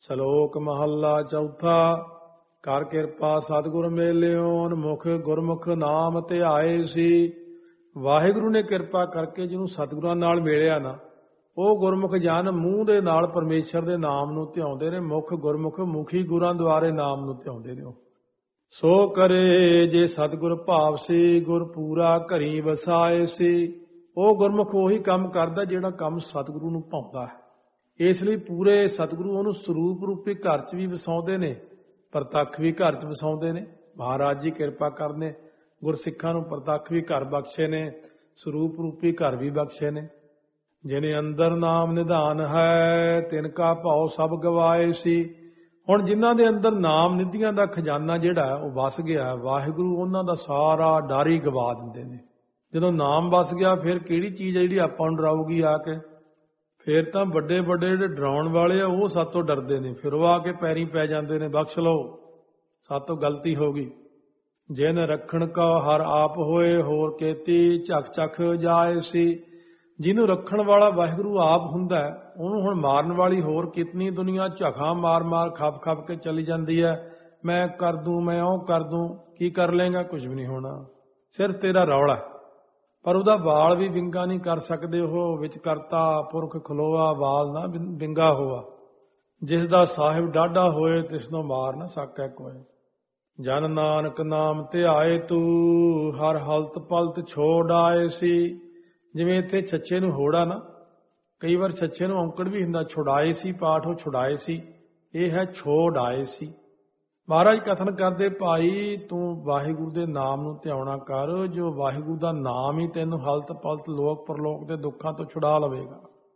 ਸ਼ਲੋਕ ਮਹੱਲਾ ਚੌਥਾ। ਕਰ ਕਿਰਪਾ ਸਤਿਗੁਰ ਮੇਲਿਓਨ, ਮੁਖ ਗੁਰਮੁਖ ਨਾਮ ਧਿਆਏ ਸੀ। ਵਾਹਿਗੁਰੂ ਨੇ ਕਿਰਪਾ ਕਰਕੇ ਜਿਹਨੂੰ ਸਤਿਗੁਰਾਂ ਨਾਲ ਮਿਲਿਆ ਨਾ, ਉਹ ਗੁਰਮੁਖ ਜਨ ਮੂੰਹ ਦੇ ਨਾਲ ਪਰਮੇਸ਼ਰ ਦੇ ਨਾਮ ਨੂੰ ਧਿਆਉਂਦੇ ਨੇ। ਮੁਖ ਗੁਰਮੁਖ ਮੁਖੀ ਗੁਰਾਂ ਦੁਆਰੇ ਨਾਮ ਨੂੰ ਧਿਆਉਂਦੇ ਨੇ। ਸੋ ਕਰੇ ਜੇ ਸਤਿਗੁਰ ਭਾਵ ਸੀ, ਗੁਰ ਪੂਰਾ ਘਰੀ ਵਸਾਏ ਸੀ। ਉਹ ਗੁਰਮੁਖ ਉਹੀ ਕੰਮ ਕਰਦਾ ਜਿਹੜਾ ਕੰਮ ਸਤਿਗੁਰੂ ਨੂੰ ਭਾਉਂਦਾ ਹੈ। ਇਸ ਲਈ ਪੂਰੇ ਸਤਿਗੁਰੂ ਉਹਨੂੰ ਸਰੂਪ ਰੂਪੀ ਘਰ 'ਚ ਵੀ ਵਸਾਉਂਦੇ ਨੇ, ਪ੍ਰਤੱਖ ਵੀ ਘਰ 'ਚ ਵਸਾਉਂਦੇ ਨੇ। ਮਹਾਰਾਜ ਜੀ ਕਿਰਪਾ ਕਰਨੇ, ਗੁਰਸਿੱਖਾਂ ਨੂੰ ਪ੍ਰਤੱਖ ਵੀ ਘਰ ਬਖਸ਼ੇ ਨੇ, ਸਰੂਪ ਰੂਪੀ ਘਰ ਵੀ ਬਖਸ਼ੇ ਨੇ। ਜਿਨੇ ਅੰਦਰ ਨਾਮ ਨਿਧਾਨ ਹੈ, ਤਿਨ ਕਾ ਭਾਉ ਸਭ ਗਵਾਏ ਸੀ। ਹੁਣ ਜਿਨ੍ਹਾਂ ਦੇ ਅੰਦਰ ਨਾਮ ਨਿਧੀਆਂ ਦਾ ਖਜ਼ਾਨਾ ਜਿਹੜਾ ਉਹ ਵਸ ਗਿਆ, ਵਾਹਿਗੁਰੂ ਉਹਨਾਂ ਦਾ ਸਾਰਾ ਡਰ ਹੀ ਗਵਾ ਦਿੰਦੇ ਨੇ। ਜਦੋਂ ਨਾਮ ਵਸ ਗਿਆ ਫਿਰ ਕਿਹੜੀ ਚੀਜ਼ ਹੈ ਜਿਹੜੀ ਆਪਾਂ ਨੂੰ ਡਰਾਊਗੀ ਆ ਕੇ? ਫਿਰ ਤਾਂ ਵੱਡੇ ਵੱਡੇ ਜਿਹੜੇ ਡਰਾਉਣ ਵਾਲੇ ਆ ਉਹ ਸਾਤੋਂ ਡਰਦੇ ਨੇ, ਫਿਰ ਉਹ ਆ ਕੇ ਪੈਰੀਂ ਪੈ ਜਾਂਦੇ ਨੇ, ਬਖਸ਼ ਲਓ, ਸਾਤੋਂ ਗਲਤੀ ਹੋ ਗਈ। ਜਿਨ ਰੱਖਣ ਕਾ ਹਰ ਆਪ ਹੋਏ, ਹੋਰ ਕੇਤੀ ਝਕ ਝਕ ਜਾਏ ਸੀ। ਜਿਹਨੂੰ ਰੱਖਣ ਵਾਲਾ ਵਾਹਿਗੁਰੂ ਆਪ ਹੁੰਦਾ, ਉਹਨੂੰ ਹੁਣ ਮਾਰਨ ਵਾਲੀ ਹੋਰ ਕਿਤਨੀ ਦੁਨੀਆ ਝਖਾਂ ਮਾਰ ਮਾਰ ਖੱਪ ਖੱਪ ਕੇ ਚਲੀ ਜਾਂਦੀ ਹੈ। ਮੈਂ ਕਰ ਦੂੰ, ਮੈਂ ਉਹ ਕਰ ਦੂੰ। ਕੀ ਕਰ ਲੇਗਾ? ਕੁਝ ਵੀ ਨਹੀਂ ਹੋਣਾ, ਸਿਰਫ ਤੇਰਾ ਰੌਲਾ। ਪਰ ਉਹਦਾ ਵਾਲ ਵੀ ਵਿੰਗਾ ਨਹੀਂ ਕਰ ਸਕਦੇ ਉਹ, ਵਿੱਚ ਕਰਤਾ ਪੁਰਖ ਖਲੋਆ, ਵਾਲ ਨਾ ਵਿੰਗਾ ਹੋਆ। ਜਿਸ ਦਾ ਸਾਹਿਬ ਡਾਢਾ ਹੋਏ, ਤਿਸਨੋਂ ਮਾਰ ਨਾ ਸਕੈ ਕੋਏ। ਜਨ ਨਾਨਕ ਨਾਮ ਧਿਆਏ ਤੂੰ, ਹਰ ਹਲਤ ਪਲਤ ਛੋੜ ਆਏ ਸੀ। ਜਿਵੇਂ ਇੱਥੇ ਛੱਛੇ ਨੂੰ ਹੋੜਾ ਨਾ, ਕਈ ਵਾਰ ਛੱਛੇ ਨੂੰ ਔਂਕੜ ਵੀ ਹੁੰਦਾ, ਛੁਡਾਏ ਸੀ ਪਾਠ, ਉਹ ਛੁਡਾਏ ਸੀ, ਇਹ ਹੈ ਛੋੜ ਆਏ ਸੀ। ਮਹਾਰਾਜ ਕਥਨ ਕਰਦੇ, ਭਾਈ ਤੂੰ ਵਾਹਿਗੁਰੂ ਦੇ ਨਾਮ ਨੂੰ ਧਿਆਉਣਾ ਕਰ, ਜੋ ਵਾਹਿਗੁਰੂ ਦਾ ਨਾਮ ਹੀ ਤੈਨੂੰ ਹਲਤ ਪਲਤ ਲੋਕ ਪਰਲੋਕ ਦੇ ਦੁੱਖਾਂ ਤੋਂ ਛੁਡਾ ਲਵੇਗਾ।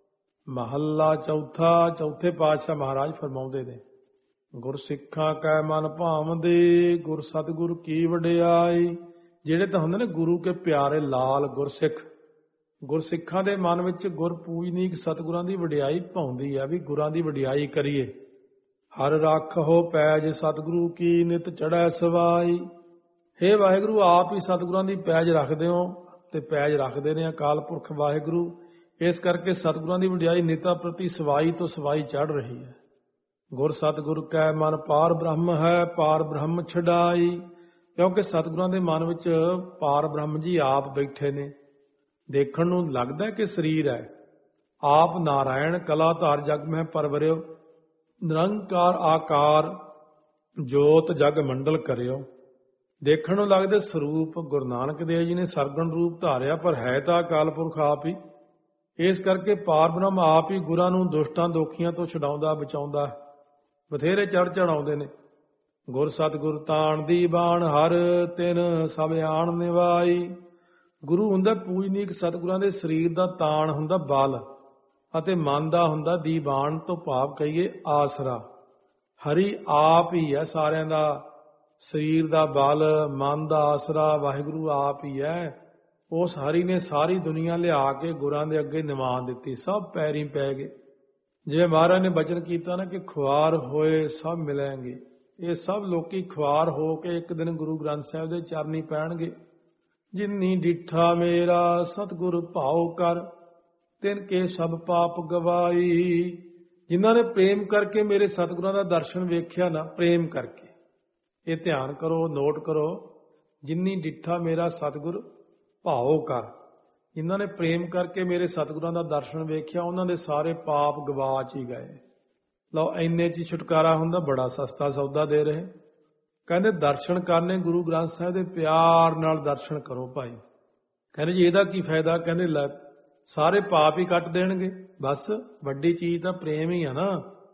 ਮਹੱਲਾ ਚੌਥਾ। ਚੌਥੇ ਪਾਤਸ਼ਾਹ ਮਹਾਰਾਜ ਫਰਮਾਉਂਦੇ ਨੇ, ਗੁਰਸਿੱਖਾਂ ਕੈ ਮਨ ਭਾਵਦੇ, ਗੁਰ ਸਤਿਗੁਰ ਕੀ ਵਡਿਆਈ। ਜਿਹੜੇ ਤਾਂ ਹੁੰਦੇ ਨੇ ਗੁਰੂ ਕੇ ਪਿਆਰੇ ਲਾਲ ਗੁਰਸਿੱਖ, ਗੁਰਸਿੱਖਾਂ ਦੇ ਮਨ ਵਿੱਚ ਗੁਰ ਪੂਜਨੀਕ ਸਤਿਗੁਰਾਂ ਦੀ ਵਡਿਆਈ ਭਾਉਂਦੀ ਹੈ, ਵੀ ਗੁਰਾਂ ਦੀ ਵਡਿਆਈ ਕਰੀਏ। ਹਰ ਰੱਖੋ ਪੈਜ ਸਤਿਗੁਰੂ ਕੀ, ਨਿਤ ਚੜ੍ਹੈ ਸਵਾਈ। ਹੇ ਵਾਹਿਗੁਰੂ, ਆਪ ਹੀ ਸਤਿਗੁਰਾਂ ਦੀ ਪੈਜ ਰੱਖਦੇ ਹੋ ਤੇ ਪੈਜ ਰੱਖਦੇ ਨੇ ਅਕਾਲ ਪੁਰਖ ਵਾਹਿਗੁਰੂ। ਇਸ ਕਰਕੇ ਸਤਿਗੁਰਾਂ ਦੀ ਵਡਿਆਈ ਨਿਤਾ ਪ੍ਰਤੀ ਸਵਾਈ ਤੋਂ ਸਵਾਈ ਚੜ੍ਹ ਰਹੀ ਹੈ। ਗੁਰ ਸਤਿਗੁਰ ਕੈ ਮਨ ਪਾਰ ਬ੍ਰਹਮ ਹੈ, ਪਾਰ ਬ੍ਰਹਮ ਛਡਾਈ। ਕਿਉਂਕਿ ਸਤਿਗੁਰਾਂ ਦੇ ਮਨ ਵਿੱਚ ਪਾਰ ਬ੍ਰਹਮ ਜੀ ਆਪ ਬੈਠੇ ਨੇ। ਦੇਖਣ ਨੂੰ ਲੱਗਦਾ ਕਿ ਸਰੀਰ ਹੈ, ਆਪ ਨਾਰਾਇਣ ਕਲਾ ਧਾਰ ਜਗ ਮਹਿ ਪਰਵਰਿਓ। ਨਿਰੰਕਾਰ ਆਕਾਰ ਜੋਤ ਜਗ ਮੰਡਲ ਕਰਿਓ। ਦੇਖਣ ਨੂੰ ਲੱਗਦੇ ਸਰੂਪ ਗੁਰੂ ਨਾਨਕ ਦੇਵ ਜੀ ਨੇ ਸਰਗੁਣ ਰੂਪ ਧਾਰਿਆ, ਪਰ ਹੈ ਤਾਂ ਅਕਾਲ ਪੁਰਖ ਆਪ ਹੀ। ਇਸ ਕਰਕੇ ਪਾਰ ਬ੍ਰਹਮ ਆਪ ਹੀ ਗੁਰਾਂ ਨੂੰ ਦੁਸ਼ਟਾਂ ਦੋਖੀਆਂ ਤੋਂ ਛਡਾਉਂਦਾ ਬਚਾਉਂਦਾ। ਬਥੇਰੇ ਚੜ ਚੜਾਉਂਦੇ ਨੇ। ਗੁਰ ਸਤਿਗੁਰ ਤਾਣ ਦੀ ਬਾਣ, ਹਰ ਤਿਨ ਸਭ ਆਣ ਨਿਵਾਈ। ਗੁਰੂ ਹੁੰਦਾ ਪੂਜਨੀਕ ਸਤਿਗੁਰਾਂ ਦੇ ਸਰੀਰ ਦਾ ਤਾਣ ਹੁੰਦਾ ਬਲ, ਅਤੇ ਮਨ ਦਾ ਹੁੰਦਾ ਦੀਵਾਨ, ਤੋਂ ਭਾਵ ਕਹੀਏ ਆਸਰਾ। ਹਰੀ ਆਪ ਹੀ ਹੈ ਸਾਰਿਆਂ ਦਾ, ਸਰੀਰ ਦਾ ਬਲ, ਮਨ ਦਾ ਆਸਰਾ ਵਾਹਿਗੁਰੂ ਆਪ ਹੀ ਹੈ। ਉਸ ਹਰੀ ਨੇ ਸਾਰੀ ਦੁਨੀਆ ਲਿਆ ਕੇ ਗੁਰਾਂ ਦੇ ਅੱਗੇ ਨਿਵਾਨ ਦਿੱਤੀ, ਸਭ ਪੈਰੀਂ ਪੈ ਗਏ। ਜਿਵੇਂ ਮਹਾਰਾਜ ਨੇ ਬਚਨ ਕੀਤਾ ਨਾ ਕਿ ਖੁਆਰ ਹੋਏ ਸਭ ਮਿਲਣਗੇ, ਇਹ ਸਭ ਲੋਕੀ ਖੁਆਰ ਹੋ ਕੇ ਇੱਕ ਦਿਨ ਗੁਰੂ ਗ੍ਰੰਥ ਸਾਹਿਬ ਦੇ ਚਰਨੀ ਪੈਣਗੇ। ਜਿਨੀ ਡਿਠਾ ਮੇਰਾ ਸਤਿਗੁਰ ਭਾਉ ਕਰ, ਤਿਨ ਕੇ ਸਭ ਪਾਪ ਗਵਾਈ। ਜਿਨ੍ਹਾਂ ਨੇ ਪ੍ਰੇਮ ਕਰਕੇ ਮੇਰੇ ਸਤਿਗੁਰਾਂ ਦਾ ਦਰਸ਼ਨ ਵੇਖਿਆ ਨਾ, ਪ੍ਰੇਮ ਕਰਕੇ, ਇਹ ਧਿਆਨ ਕਰੋ, ਨੋਟ ਕਰੋ। ਜਿਨੀ ਡਿਠਾ ਮੇਰਾ ਸਤਿਗੁਰ ਭਾਉ ਕਰ, ਜਿਨ੍ਹਾਂ ਨੇ ਪ੍ਰੇਮ ਕਰਕੇ ਮੇਰੇ ਸਤਿਗੁਰਾਂ ਦਾ ਦਰਸ਼ਨ ਵੇਖਿਆ, ਉਹਨਾਂ ਦੇ ਸਾਰੇ ਪਾਪ ਗਵਾਚ ਹੀ ਗਏ। ਲਓ, ਇੰਨੇ 'ਚ ਛੁਟਕਾਰਾ ਹੁੰਦਾ, ਬੜਾ ਸਸਤਾ ਸੌਦਾ ਦੇ ਰਹੇ। ਕਹਿੰਦੇ ਦਰਸ਼ਨ ਕਰਨੇ ਗੁਰੂ ਗ੍ਰੰਥ ਸਾਹਿਬ ਦੇ ਪਿਆਰ ਨਾਲ ਦਰਸ਼ਨ ਕਰੋ ਭਾਈ। ਕਹਿੰਦੇ ਜੀ ਇਹਦਾ ਕੀ ਫਾਇਦਾ? ਕਹਿੰਦੇ ਲੈ ਸਾਰੇ ਪਾਪ ਹੀ ਕੱਟ ਦੇਣਗੇ। ਬਸ ਵੱਡੀ ਚੀਜ਼ ਤਾਂ ਪ੍ਰੇਮ ਹੀ ਆ ਨਾ।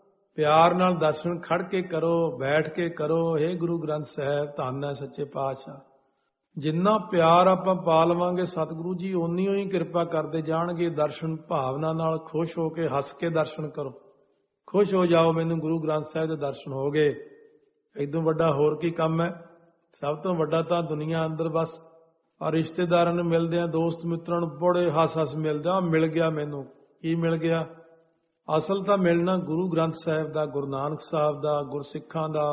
ਪਿਆਰ ਨਾਲ ਦਰਸ਼ਨ ਖੜ ਕੇ ਕਰੋ, ਬੈਠ ਕੇ ਕਰੋ। ਹੇ ਗੁਰੂ ਗ੍ਰੰਥ ਸਾਹਿਬ, ਧੰਨ ਹੈ ਸੱਚੇ ਪਾਤਸ਼ਾਹ। ਜਿੰਨਾ ਪਿਆਰ ਆਪਾਂ ਪਾ ਲਵਾਂਗੇ ਸਤਿਗੁਰੂ ਜੀ ਓਨੀ ਹੀ ਕਿਰਪਾ ਕਰਦੇ ਜਾਣਗੇ। ਦਰਸ਼ਨ ਭਾਵਨਾ ਨਾਲ ਖੁਸ਼ ਹੋ ਕੇ, ਹੱਸ ਕੇ ਦਰਸ਼ਨ ਕਰੋ। ਖੁਸ਼ ਹੋ ਜਾਓ, ਮੈਨੂੰ ਗੁਰੂ ਗ੍ਰੰਥ ਸਾਹਿਬ ਦੇ ਦਰਸ਼ਨ ਹੋ ਗਏ। ਇਦੋਂ ਵੱਡਾ ਹੋਰ ਕੀ ਕੰਮ ਹੈ? ਸਭ ਤੋਂ ਵੱਡਾ ਤਾਂ ਦੁਨੀਆ ਅੰਦਰ ਬਸ ਆ ਰਿਸ਼ਤੇਦਾਰਾਂ ਨੂੰ ਮਿਲਦੇ ਆ, ਦੋਸਤ ਮਿੱਤਰਾਂ ਨੂੰ ਬੜੇ ਹੱਸ ਹੱਸ ਮਿਲਦੇ ਆ, ਮਿਲ ਗਿਆ ਮੈਨੂੰ। ਕੀ ਮਿਲ ਗਿਆ? ਅਸਲ ਤਾਂ ਮਿਲਣਾ ਗੁਰੂ ਗ੍ਰੰਥ ਸਾਹਿਬ ਦਾ, ਗੁਰੂ ਨਾਨਕ ਸਾਹਿਬ ਦਾ, ਗੁਰਸਿੱਖਾਂ ਦਾ,